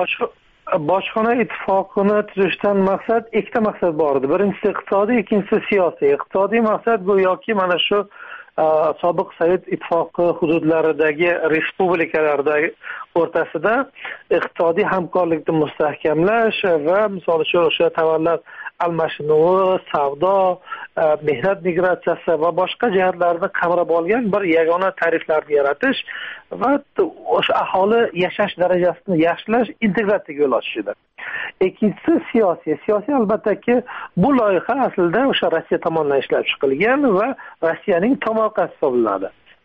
bojxona ittifoqini tuzishdan maqsad ikkita maqsad bor edi. Birinchisi iqtisodiy, ikkinchisi siyosiy. Iqtisodiy maqsad go'yoki mana shu sobiq Sovet ittifoqi hududlaridagi respublikalardagi o'rtasida iqtisodiy hamkorlikni mustahkamlash va misol uchun o'sha tovarlar almashinuvi, savdo, mehnat migratsiyasi va boshqa jihatlarni qamrab olgan bir yagona tariflarni yaratish va o'sha aholi yashash darajasini yaxshilash, integratsiyaga yo'l ochish edi. Ikkinchisi siyosiy. Siyosiy albattaki bu loyiha aslida o'sha Rossiya tomonidan ishlab chiqilgan va Rossiyaning tomorqasi hisoblanadi.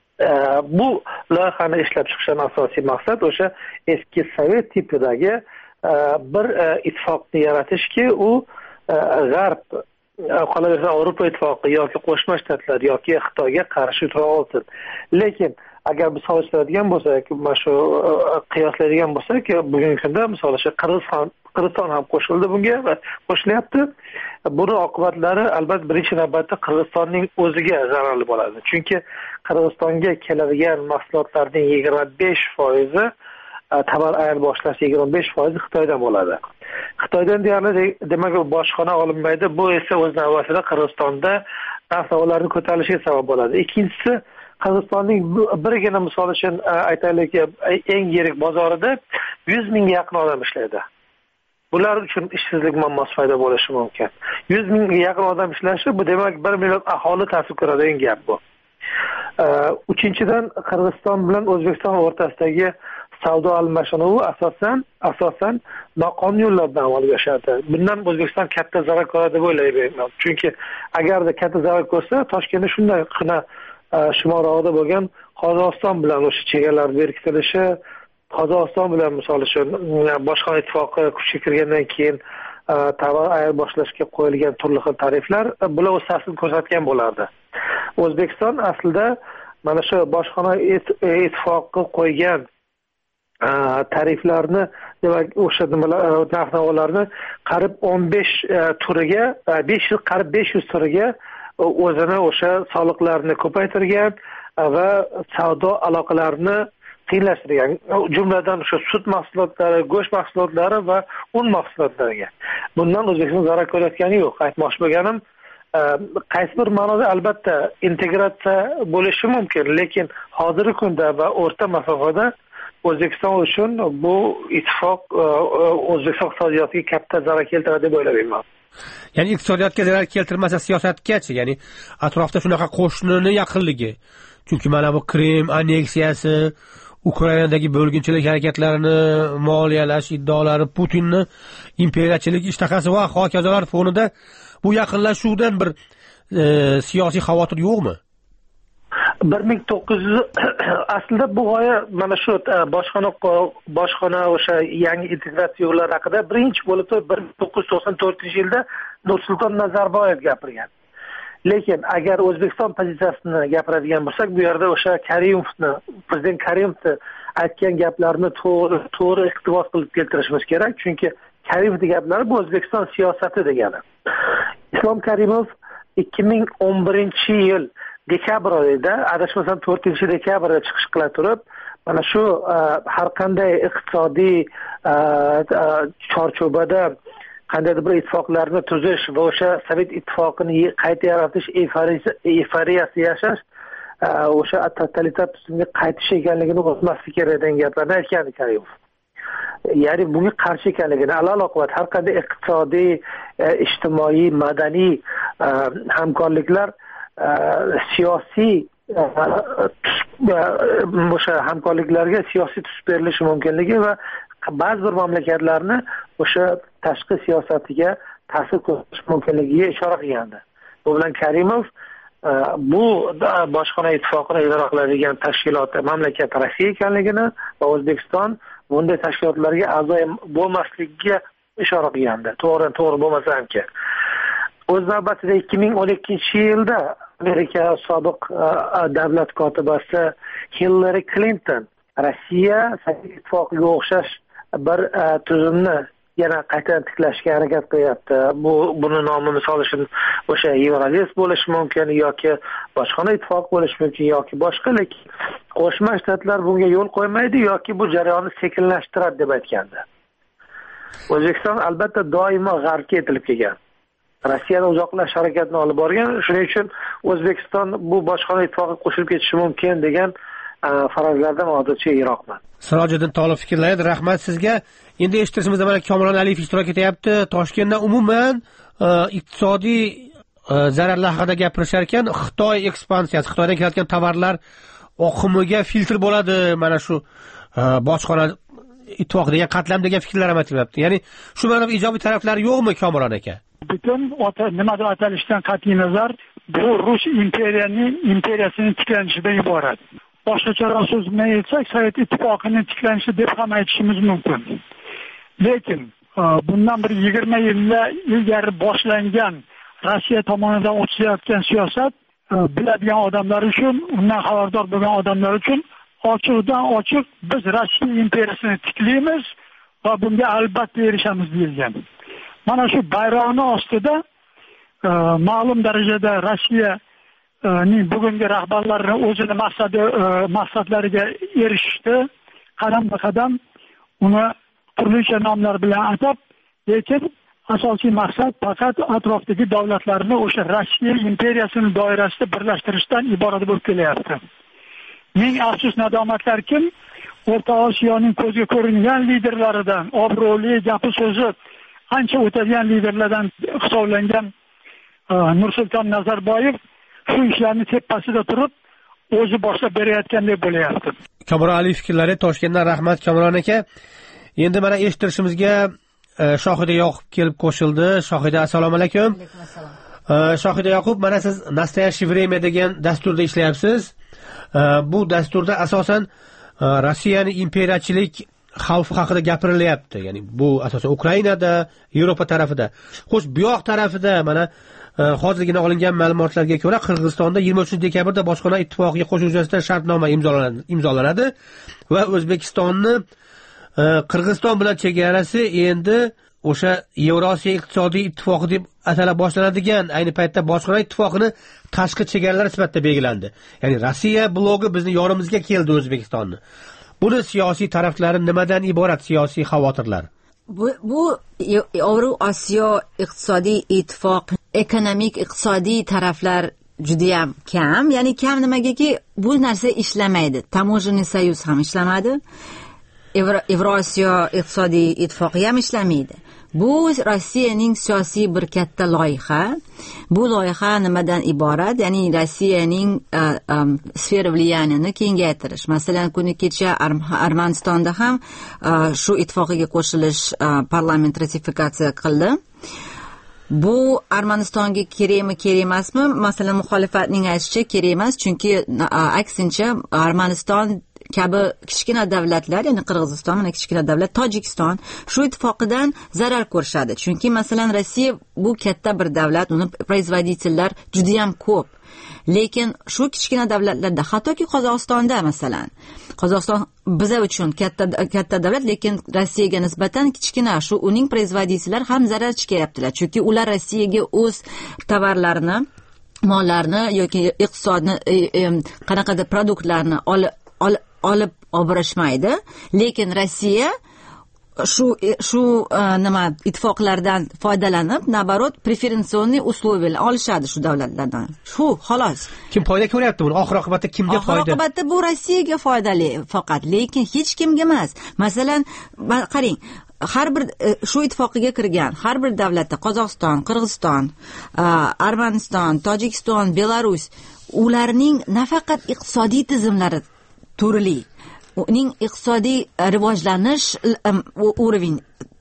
Bu loyihani ishlab chiqishdan asosiy maqsad o'sha eski Sovet tipidagi bir ittifoqni yaratishki, u G'arb, qolaversa Yevropa ittifoqi yoki Qo'shma Shtatlar yoki Xitoyga qarshi tura olsin. Lekin agar biz solishtiradigan bo'lsak, mana shu qiyoslaydigan bo'lsak, bugungi kunda misol uchun Qirg'iziston Qirg'iziston ham qo'shildi bunga va qo'shilyapti. Buni oqibatlari albatta birinchi navbatda Qirg'izistonning o'ziga zararli bo'ladi. Chunki Qirg'izistonga keladigan mahsulotlarning yigirma besh foizi tovar ayirboshlash yigirma besh foizi Xitoydan bo'ladi. Xitoydan deyarli demak bojxona olinmaydi. Bu esa o'z navbatida Qirg'izistonda narx-navolarning ko'tarilishiga sabab bo'ladi. Ikkinchisi Qirg'izistonning birgina misol uchun aytaylik eng yirik bozorida yuz mingga yaqin odam ishlaydi. Bular uchun ishsizlik muammosi paydo bo'lishi mumkin. yuz mingga yaqin odam ishlashi bu demak bir million aholi ta'sir ko'radigan gap bu. Uchinchidan Qirg'iziston bilan O'zbekiston o'rtasidagi savdo almashinuvi asosan asosan noqonuniy yo'llardan amalga oshadi. Bundan O'zbekiston katta zarar ko'radi deb o'ylayman. Chunki agarda katta zarar ko'rsa, Toshkentda shunday qina shimolroqda bo'lgan Qozog'iston bilan o'sha chegaralar berkitilishi, Qozog'iston bilan misol uchun bojxona ittifoqi kuchga kirgandan keyin tovar ayirboshlashga qo'yilgan turli xil tariflar bular o'z ta'sirini ko'rsatgan bo'lardi. O'zbekiston aslida mana shu bojxona ittifoqi qo'ygan tariflarni, demak o'sha narx-navolarni qarib o'n besh turiga, besh yil qarib besh yuz turiga o'zini o'sha soliqlarni ko'paytirgan va savdo aloqalarini qiyinlashtirgan. Jumladan o'sha sut mahsulotlari, go'sht mahsulotlari va un mahsulotlariga. Bundan O'zbekiston zarar ko'rayotgani yo'q. Aytmoqchi bo'lganim, qaysi bir ma'noda albatta integratsiya bo'lishi mumkin, lekin hozirgi kunda va o'rta masofada O'zbekiston uchun bu ittifoq O'zbekiston iqtisodiyotiga katta zarar keltiradi deb o'ylayman. Ya'ni iqtisodiyotga zarar keltirmasa siyosatgachi, ya'ni atrofda shunaqa qo'shnini yaqinligi. Chunki mana bu Krim anneksiyasi, Ukrainadagi bo'lginchilik harakatlarini moliyalash iddaolari, Putinni imperiyachilik ishtahasi va hokazolar fonida bu yaqinlashuvdan bir e, siyosiy xavotir yo'qmi? bir ming to'qqiz yuz aslida bu g'oya mana shu bojxona bojxona o'sha yangi integratsiya yo'llari haqida birinchi bo'lib bir ming to'qqiz yuz to'qson to'rtinchi yilda Nursulton Nazarboyev gapirgan. Lekin agar O'zbekiston pozitsiyasini gapiradigan bo'lsak, bu yerda o'sha Karimovni, prezident Karimovni aytgan gaplarni to'g'ri to'g'ri iqtibos qilib keltirishimiz kerak, chunki Karimovning gaplari bu O'zbekiston siyosati degani. Islom Karimov ikki ming o'n birinchi yil dekabr oyida, adashmasam to'rtinchi dekabrda chiqish qila turib, mana shu har qanday iqtisodiy chorchubada qandaydir bir ittifoqlarni tuzish va o'sha Sovet ittifoqini qayta yaratish eyforiyasi yashash, o'sha totalitar tuzumga qaytish ekanligini unutmaslik kerak degan gaplarni aytgan Karimov. Ya'ni bunga qarshi ekanligini, alal-oqibat har qanday iqtisodiy, ijtimoiy, madaniy hamkorliklar siyosiy o'sha hamkorliklarga siyosiy tus berilishi mumkinligi va ba'zi bir mamlakatlarni o'sha tashqi siyosatiga ta'sir ko'rsatish mumkinligiga ishora qilgandi. Bu bilan Karimov bu bojxona ittifoqini ijro qiladigan tashkilot mamlakat Rossiya ekanligini va O'zbekiston bunday tashkilotlarga a'zo bo'lmasligiga ishora qilgandi. To'g'ri, to'g'ri bo'lmasa ham ki. O'z navbatida ikki ming o'n ikkinchi yilda Amerika sobiq davlat kotibasi Hillary Clinton Rossiya Sovet ittifoqiga o'xshash bir tuzumni yana qaytadan tiklashga harakat qilyapti. Bu buni nomi misol uchun o'sha Yevroles bo'lishi mumkin yoki bojxona ittifoqi bo'lishi mumkin yoki boshqa, lekin Qo'shma Shtatlar bunga yo'l qo'ymaydi yoki bu jarayonni sekinlashtiradi deb aytgandi. O'zbekiston albatta doimo g'arbga etilib kelgan. Rossiyadan uzoqlash harakatini olib borgan. Shuning uchun O'zbekiston bu bojxona ittifoqiga qo'shilib ketishi mumkin degan farazlardan odatcha yiroqman. Sirojiddin Tolib fikrlaydi. Rahmat sizga. Endi eshitishimizda mana Komron Aliyev ishtirok etyapti. Toshkentda umuman iqtisodiy zararlar haqida gapirishar ekan, Xitoy ekspansiyasi, Xitoydan kelayotgan tovarlar oqimiga filtr bo'ladi. Mana shu bojxona ittifoqi degan qatlam degan fikrlar ham aytilyapti. Ya'ni shu ma'noda ijobiy taraflari yo'qmi Komron aka? Butun nima deb atalishdan qat'iy nazar, bu Rus imperiyasining imperiyasining tiklanishidan iborat. Boshqacha so'z bilan aytsak, Sovet ittifoqining tiklanishi deb ham aytishimiz mumkin. Lekin bundan bir yigirma yillar ilgari boshlangan Rossiya tomonidan o'tayotgan siyosat biladigan odamlar uchun, undan xabardor bo'lgan odamlar uchun ochiqdan ochiq biz Rossiya imperiyasini tiklaymiz va bunga albatta erishamiz deyilgan. Mana shu bayroqni ostida ma'lum darajada Rossiya ning bugungi rahbarlari o'zini maqsadi maqsadlariga erishdi. Qadam-qadam uni turlicha nomlar bilan atab, lekin asosiy maqsad faqat atrofdagi davlatlarni o'sha Rossiya imperiyasining doirasida birlashtirishdan iborat bo'lib kelyapti. Ming afsus nadomatlar kim? O'rta Osiyoning ko'zga ko'ringan liderlaridan, obro'li gapi so'zi ancha o'tadigan liderlardan hisoblangan Nursulton Nazarboyev shu ishlarni tepasida turib o'zi boshlab berayotgandek bo'layapti. Komron Aliyev fikrlari. Toshkentdan rahmat Komron aka. Endi mana eshittirishimizga Shohida Yoqub kelib qo'shildi. Shohida, assalomu alaykum. Alaykum assalom. Shohida Yoqub, mana siz Nastoyaщее время degan dasturda ishlayapsiz. Bu dasturda asosan Rossiyaning imperiyachilik xavfi haqida gapirilyapti. Ya'ni bu asosan Ukrainada, Yevropa tarafida. Xo'sh, bu yoq tarafida mana hozirgina olingan ma'lumotlarga ko'ra Qirg'izistonda yigirma uchinchi dekabrda bojxona ittifoqiga qo'shish yuzasidan shartnoma imzolanadi, imzolanadi va O'zbekistonni Qirg'iziston bilan chegarasi endi o'sha Yevrosiyo iqtisodiy ittifoqi deb atala boshlanadigan ayni paytda bojxona ittifoqining tashqi chegaralari sifatida belgilandi. Ya'ni Rossiya blogi bizni yonimizga keldi O'zbekistonni. Buni siyosiy taraflari nimadan iborat siyosiy xavotirlar? Bu bu Yevrosiyo iqtisodiy ittifoq ekonomik iqtisodiy taraflar juda ham kam. Ya'ni kam nimagaki bu narsa ishlamaydi. Tamojenniy soyuz ham ishlamadi. Yevrosiyo iqtisodiy ittifoqi ham ishlamaydi. Bu Rossiyaning siyosiy bir katta loyiha. Bu loyiha nimadan iborat? Ya'ni Rossiyaning sfera vliyaniyani kengaytirish. Masalan, kuni kecha Armanistonda ham shu ittifoqiga qo'shilish parlament ratifikatsiya qildi. Bu Armanistonga kerakmi, kerak emasmi? Masalan, muxolifatning aytishicha kerak emas, chunki aksincha Armaniston kabi kichkina davlatlar, ya'ni Qirg'iziston, mana kichkina davlat, Tojikiston shu ittifoqidan zarar ko'rishadi. Chunki masalan Rossiya bu katta bir davlat, uni производительlar juda ham ko'p. Lekin shu kichkina davlatlarda, hattoki Qozog'istonda masalan, Qozog'iston biza uchun katta katta davlat, lekin Rossiyaga nisbatan kichkina, shu uning производительlar ham zarar chekyaptilar. Chunki ular Rossiyaga o'z tovarlarini, mollarni yoki iqtisodni qanaqadir produktlarni olib olib olib oborishmaydi, lekin Rossiya shu shu nima ittifoqlardan foydalanib, nabarot preferensioniy условия olishadi shu davlatlardan. Shu xolos. Kim foyda ko'ryapti buni? Oxir oqibatda kimga foyda? Oxir oqibatda bu Rossiyaga foydali faqat, lekin hech kimga emas. Masalan, qarang, har bir shu ittifoqiga kirgan har bir davlatda Qozog'iston, Qirg'iziston, Armaniston, Tojikiston, Belarus, ularning nafaqat iqtisodiy tizimlari turli, uning iqtisodiy rivojlanish уровень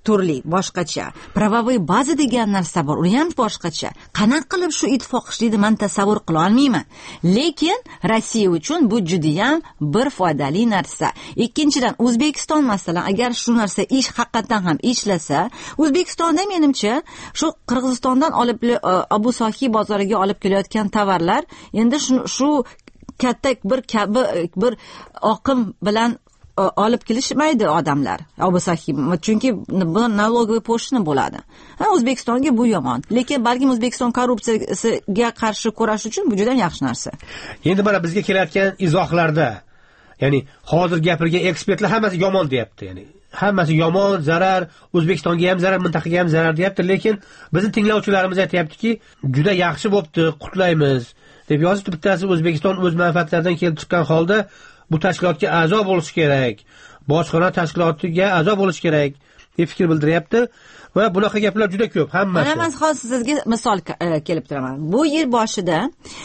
turli boshqacha, правовой baza degan narsa bor, uni ham boshqacha. Qanaqa qilib shu ittifoq ishlaydi men tasavvur qila olmayman. Lekin Rossiya uchun bu juda ham bir foydali narsa. Ikkinchidan, O'zbekiston masalan agar shu narsa ish haqiqatan ham ishlasa, O'zbekistonda menimcha shu Qirg'izistondan olib Abu Sohi bozoriga olib kelayotgan tovarlar endi shu shu katta bir kabi bir oqim bilan olib kelishmaydi odamlar Abu Sohi, chunki bu налоговый po'shini bo'ladi. Ha, O'zbekistonga bu yomon, lekin balkim O'zbekiston korrupsiyaga qarshi kurash uchun bu juda yaxshi narsa. Endi mana bizga kelayotgan izohlarda, ya'ni hozir gapirgan ekspertlar hammasi yomon deyapti, ya'ni hammasi yomon, zarar, O'zbekistonga ham zarar, mintaqaga ham zarar deyapti, lekin bizning tinglovchilarimiz aytayaptiki, juda yaxshi bo'pti, qutlaymiz deb yozibdi bittasi. O'zbekiston o'z manfaatlaridan kelib chiqqan holda bu tashkilotga a'zo bo'lish kerak, bojxona tashkilotiga a'zo bo'lish kerak deb fikr bildiryapti va bunaqa gaplar juda ko'p hammasi. Mana men hozir sizga misol kelib turaman. Bu yil boshida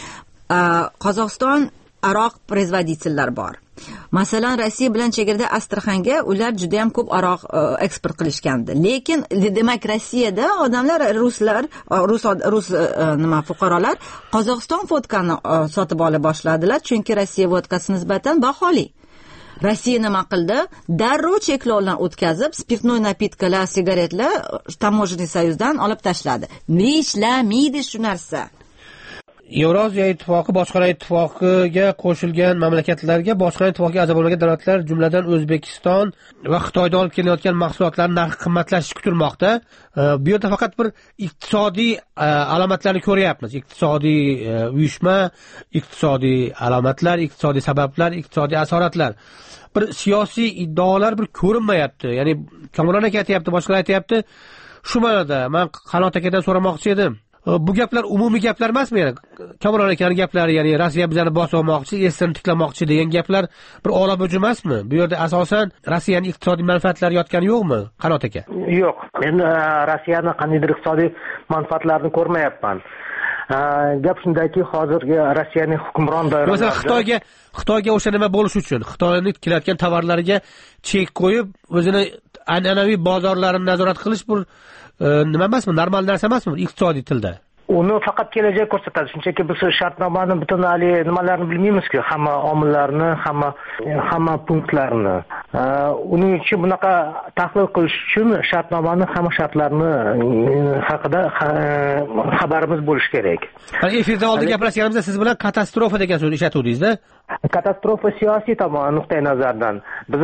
Qozog'iston aroq производительlar bor. Masalan, Rossiya bilan chegarada Astraxanga ular juda ham ko'p aroq eksport qilishgandi. Lekin demak Rossiyada odamlar ruslar, rus rus nima fuqarolar Qozog'iston vodkani sotib ola boshladilar, chunki Rossiya vodkasi nisbatan baholi. Rossiya nima qildi? Darrov cheklovlarni o'tkazib, spirtnoy napitkalar, sigaretlar Tamojenniy soyuzdan olib tashladi. Ishlamaydi shu narsa. Yevroziya ittifoqi bojxona ittifoqiga qo'shilgan mamlakatlarga bojxona ittifoqiga a'zo bo'lmagan davlatlar, jumladan O'zbekiston va Xitoydan olib kelinayotgan mahsulotlar narxi qimmatlashishi kutilmoqda. Bu yerda faqat bir iqtisodiy alomatlarni ko'ryapmiz. Iqtisodiy uyushma, iqtisodiy alomatlar, iqtisodiy sabablar, iqtisodiy asoratlar. Bir siyosiy iddaolar bir ko'rinmayapti. Ya'ni Kamron aka aytayapti, boshqalar aytayapti. Shu ma'noda men Qanot akadan so'ramoqchi edim. Bu gaplar umumiy gaplar emasmi? Yani Kamron akaning gaplari, ya'ni Rossiya bizani bosib olmoqchi, esini tiklamoqchi degan gaplar bir olabuj emasmi? Bu yerda asosan Rossiyaning iqtisodiy manfaatlari yotgani yo'qmi, Qanot aka? Yo'q. Men Rossiyaning qandaydir iqtisodiy manfaatlarini ko'rmayapman. Gap shundaki, hozirgi Rossiyaning hukmron doiralarida masalan Xitoyga Xitoyga o'sha nima bo'lish uchun, Xitoyning kelayotgan tovarlariga chek qo'yib, o'zini an'anaviy bozorlarini nazorat qilish bu nima emasmi, normal narsa emasmi iqtisodiy tilda? Uni faqat kelajak ko'rsatadi. Shunchaki biz shartnomani butun ali nimalarni bilmaymiz-ku, hamma omillarni, hamma hamma punktlarni. Uning uchun bunaqa tahlil qilish uchun shartnomani hamma shartlarini haqida xabarimiz bo'lishi kerak. Hali efirda oldin gaplashganimizda siz bilan katastrofa degan so'zni ishlatuvdingiz-da? Katastrofa siyosiy tomon nuqtai nazardan. Biz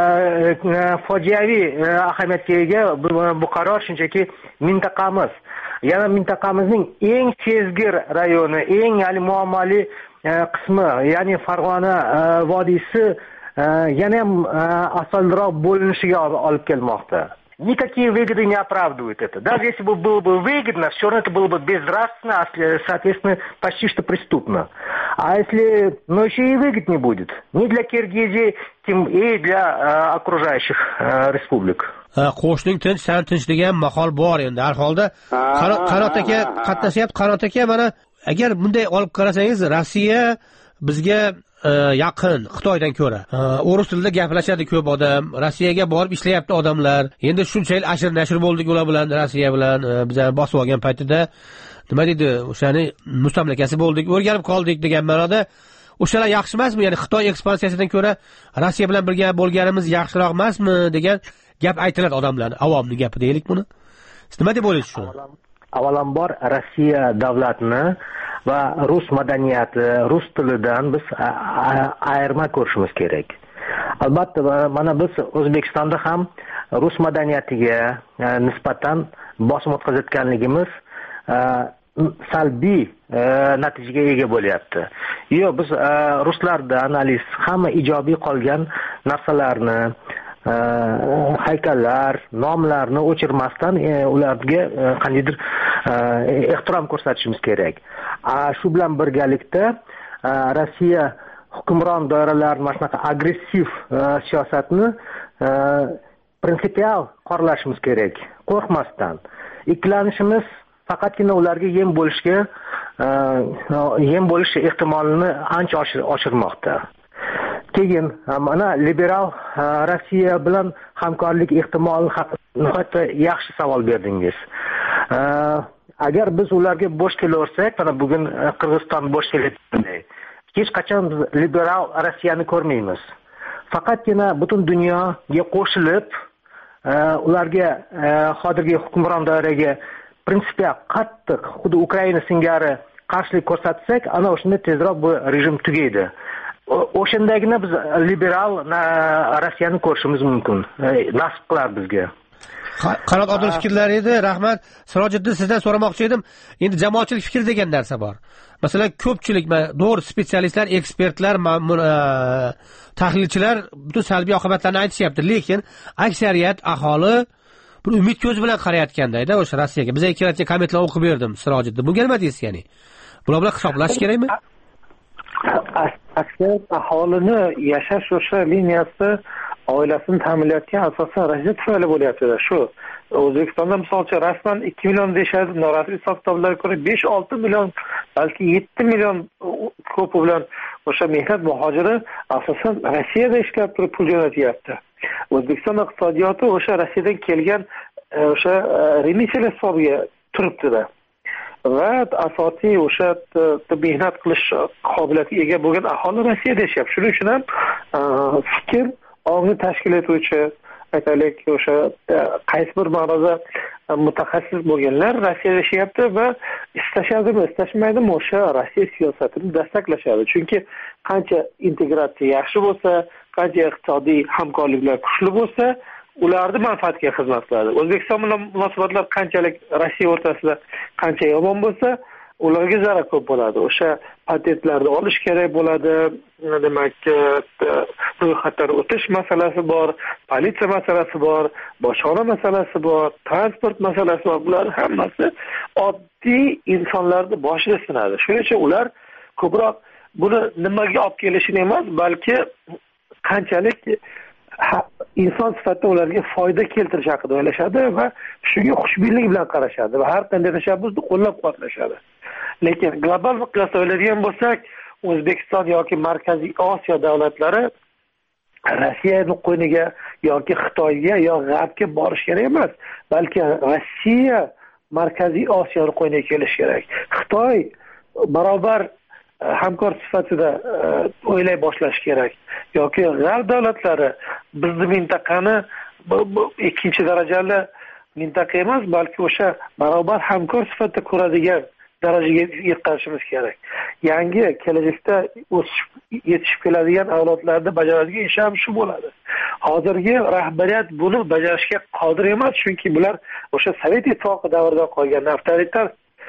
fojiaviy ahamiyatga ega bu qaror shunchaki mintaqamiz, yana mintaqamizning eng sezgir rayoni, eng ali muammoli qismi, ya'ni Farg'ona vodiysi yana ham asalroq bo'linishiga olib kelmoqda. Никакие выгоды не оправдывают это. Даже если бы было бы выгодно, все равно это было бы безнравственно, соответственно, почти что преступно. А если, ну, еще и выгод не будет. Ни для Киргизии, тем и для э, окружающих э, республик. Qo'shning tinch, san tinch degan maqol bor endi. Har holda Qanot aka qatnashyapti. Qanot aka, mana agar bunday olib qarasangiz, Rossiya bizga yaqin Xitoydan ko'ra. O'rus tilida gaplashadi ko'p odam, Rossiyaga borib ishlayapti odamlar. Endi shunchalik ashir nashr bo'ldik ular bilan, Rossiya bilan bizani bosib olgan paytida nima deydi, o'shani mustamlakasi bo'ldik, o'rganib qoldik degan ma'noda. O'shalar yaxshi emasmi? Ya'ni Xitoy ekspansiyasidan ko'ra Rossiya bilan birga bo'lganimiz yaxshiroq emasmi degan gap aytiladi odamlar, avomning gapi deylik buni. Siz nima deb o'ylaysiz shuni? Avvalambor Rossiya davlatini va rus madaniyati, rus tilidan biz ayirma ko'rishimiz kerak. Albatta, mana biz O'zbekistonda ham rus madaniyatiga nisbatan bosim o'tkazayotganligimiz salbiy natijaga ega bo'lyapti. Yo'q, biz ruslarda analiz hamma ijobiy qolgan narsalarni, haykallar, nomlarni o'chirmasdan ularga qandaydir ehtirom ko'rsatishimiz kerak. Shu bilan birgalikda Rossiya hukmron doiralari mana shunaqa agressiv siyosatni prinsipial qoralashimiz kerak, qo'rqmasdan. Ikkilanishimiz faqatgina ularga yem bo'lishga yem bo'lish ehtimolini ancha oshirmoqda. Keyin mana liberal Rossiya bilan hamkorlik ehtimoli haqida nihoyatda yaxshi savol berdingiz. Agar biz ularga bo'sh kelaversak, mana bugun Qirg'iziston bo'sh kelayotganda, hech qachon biz liberal Rossiyani ko'rmaymiz. Faqatgina butun dunyoga qo'shilib, ularga hozirgi hukmron doiraga prinsipial qattiq, xuddi Ukraina singari qarshilik ko'rsatsak, ana o'shanda tezroq bu rejim tugaydi. O'shandagina biz liberal Rossiyani ko'rishimiz mumkin. Nasib qilar bizga. Qanot odil fikrlar edi. Rahmat. Sirojiddin, sizdan so'ramoqchi edim. Endi jamoatchilik fikri degan narsa bor. Masalan, ko'pchilik, to'g'ri, spetsialistlar, ekspertlar, tahlilchilar butun salbiy oqibatlarni aytishyapti, lekin aksariyat aholi bir umid ko'zi bilan qarayotganda o'sha Rossiyaga. Biz ikki kommentlarni o'qib berdim, Sirojiddin. Bunga nima deysiz, ya'ni? Bular bilan hisoblash kerakmi? Aksariyat aholini yashash o'sha liniyasi oilasini ta'minlayotgan asosan Rossiya tufayli bo'lyapti. Shu O'zbekistonda misolcha rasman ikki million deyishadi, norasmiy hisob-kitoblarga ko'ra besh olti million, balki yetti million ko'pi bilan o'sha mehnat muhojiri asosan Rossiyada ishlab turib pul jo'natyapti. O'zbekiston iqtisodiyoti o'sha Rossiyadan kelgan o'sha remisiyalar hisobiga turibdi-da. Va asosiy o'sha mehnat qilish qobiliyatiga ega bo'lgan aholi Rossiyada yashayapti. Shuning uchun ham fikr ongni tashkil etuvchi, aytaylik, o'sha qaysi bir ma'noda mutaxassis bo'lganlar Rossiyada yashayapti va istashadimi, istashmaydimi o'sha Rossiya siyosatini dastaklashadi. Chunki qancha integratsiya yaxshi bo'lsa, qancha iqtisodiy hamkorliklar kuchli bo'lsa, ularning manfaatiga xizmat qiladi. O'zbekiston bilan munosabatlar qanchalik Rossiya o'rtasida qancha yomon bo'lsa, ularga zarar ko'p bo'ladi. O'sha patentlarni olish kerak bo'ladi, demak, ro'yxatdan o'tish masalasi bor, politsiya masalasi bor, bojxona masalasi bor, transport masalasi bor. Bular hammasi oddiy insonlarning boshida sinadi. Shuning uchun ular ko'proq buni nimaga olib kelishini emas, balki qanchalik inson sifatida ularga foyda keltirish haqida o'ylashadi va shunga xushbiinlik bilan qarashadi va har qanday tashabbusni qo'llab-quvvatlashadi. Lekin global miqyosda o'ylaydigan bo'lsak, O'zbekiston yoki Markaziy Osiyo davlatlari Rossiyaning qo'yniga yoki Xitoyga yoki G'arbga borish kerak emas, balki Rossiya Markaziy Osiyoning qo'yniga kelish kerak. Xitoy barobar hamkor sifatida o'ylay boshlash kerak. Yoki G'arb davlatlari bizni mintaqani ikkinchi darajali mintaqa emas, balki o'sha barobar hamkor sifatida ko'radigan darajaga yetkazishimiz kerak. Yangi kelajakda o'sib yetishib keladigan avlodlarda bajaradigan ish ham shu bo'ladi. Hozirgi rahbariyat buni bajarishga qodir emas, chunki bular o'sha Sovet ittifoqi davridan qolgan avtoritar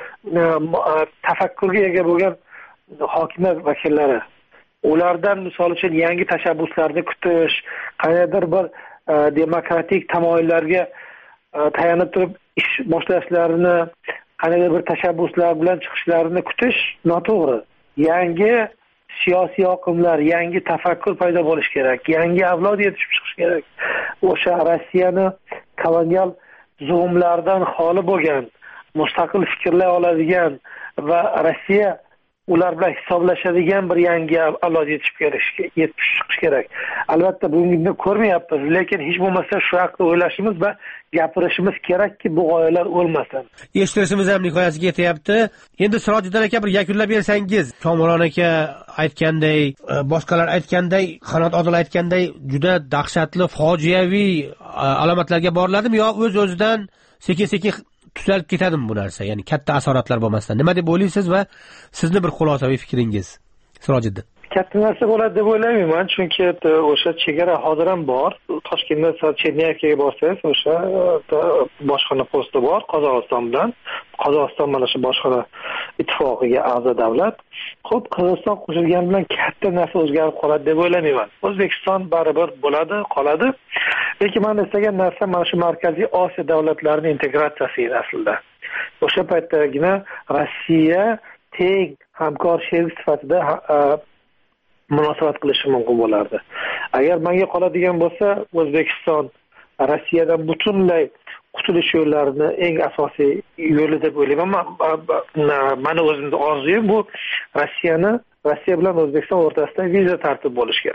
tafakkurga ega bo'lgan hokimiyat vakillari. Ulardan misol uchun yangi tashabbuslarni kutish, qanaqadir bir demokratik tamoyillarga tayanib turib ish boshlashlarini, qanaqadir bir tashabbuslar bilan chiqishlarini kutish noto'g'ri. Yangi siyosiy oqimlar, yangi tafakkur paydo bo'lish kerak, yangi avlod yetishib chiqish kerak. O'sha Rossiyani kolonial zulmlardan xoli bo'lgan, mustaqil fikrlay oladigan va Rossiya ular bilan hisoblashadigan bir yangi avlod yetishib kelishga yetib chiqish kerak. Albatta buguni ko'rmayapmiz, lekin hech bo'lmasa shu haqda o'ylashimiz va gapirishimiz kerakki, bu g'oyalar o'lmasin. Eshitishimiz ham nihoyasiga yetyapti. Endi Sirojiddin aka bir yakunlab bersangiz, Komiljon aka aytganday, boshqalar aytganday, Qanot Odil aytganday juda dahshatli, fojiaviy alomatlarga boriladimi yo o'z-o'zidan sekin-sekin tuzalib ketadimi bu narsa? Ya'ni katta asoratlar bo'lmasdan. Nima deb o'ylaysiz va sizni bir xulosaviy fikringiz, Sirojiddin? Katta narsa bo'ladi deb o'ylayman, chunki o'sha chegara hozir ham bor. Toshkentda Cherniyevkaga borsangiz, o'sha bojxona posti bor Qozog'iston bilan. Qozog'iston mana shu bojxona ittifoqiga a'zo davlat. Xo'p, Qozog'iston qo'shilgani bilan katta narsa o'zgarib qoladi deb o'ylamayman. O'zbekiston baribir bo'ladi, qoladi. Lekin men istagan narsa mana shu Markaziy Osiyo davlatlarining integratsiyasi edi aslida. O'sha paytdagina Rossiya teng hamkor sherik sifatida munosabat qilishi mumkin bo'lardi. Agar menga qoladigan bo'lsa, O'zbekiston Rossiyadan butunlay qutulish yo'llarini eng asosiy yo'li deb o'ylayman. Meni o'zimning orzuyim bu Rossiyani Rossiya bilan O'zbekiston o'rtasida viza tartib bo'lishi kerak.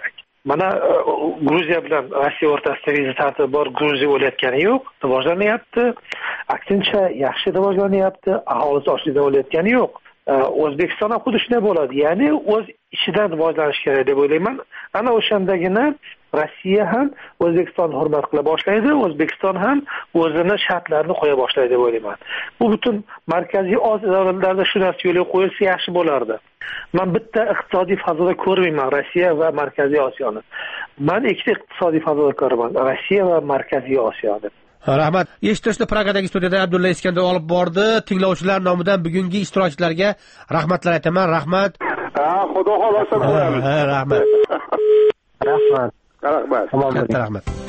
mana Gruziya bilan Rossiya o'rtasida viza tartibi bor. Gruziya o'layotgani yo'q, rivojlanyapti. Aksincha yaxshi rivojlanyapti, aholisi ochlikdan o'layotgani yo'q. O'zbekiston ham xuddi shunday bo'ladi. Ya'ni o'z ishidan rivojlanish kerak deb o'ylayman. Ana o'shandagina Rossiya ham O'zbekistonni hurmat qila boshlaydi, O'zbekiston ham o'zini shartlarini qo'ya boshlaydi deb o'ylayman. Bu butun Markaziy Osiyo davlatlarida shu narsa yo'lga qo'yilsa yaxshi bo'lardi. Men bitta iqtisodiy fazoda ko'rmayman Rossiya va Markaziy Osiyoni. Men ikkita iqtisodiy fazoda ko'raman, Rossiya va Markaziy Osiyoni. Rahmat. Eshittirishni Pragadagi studiyada Abdulla Iskandar olib bordi. Tinglovchilar nomidan bugungi ishtirokchilarga rahmatlar aytaman. Rahmat. Ha, xudo xolasa qo'yamiz. Ha, rahmat. Rahmat. Rahmat. Katta rahmat.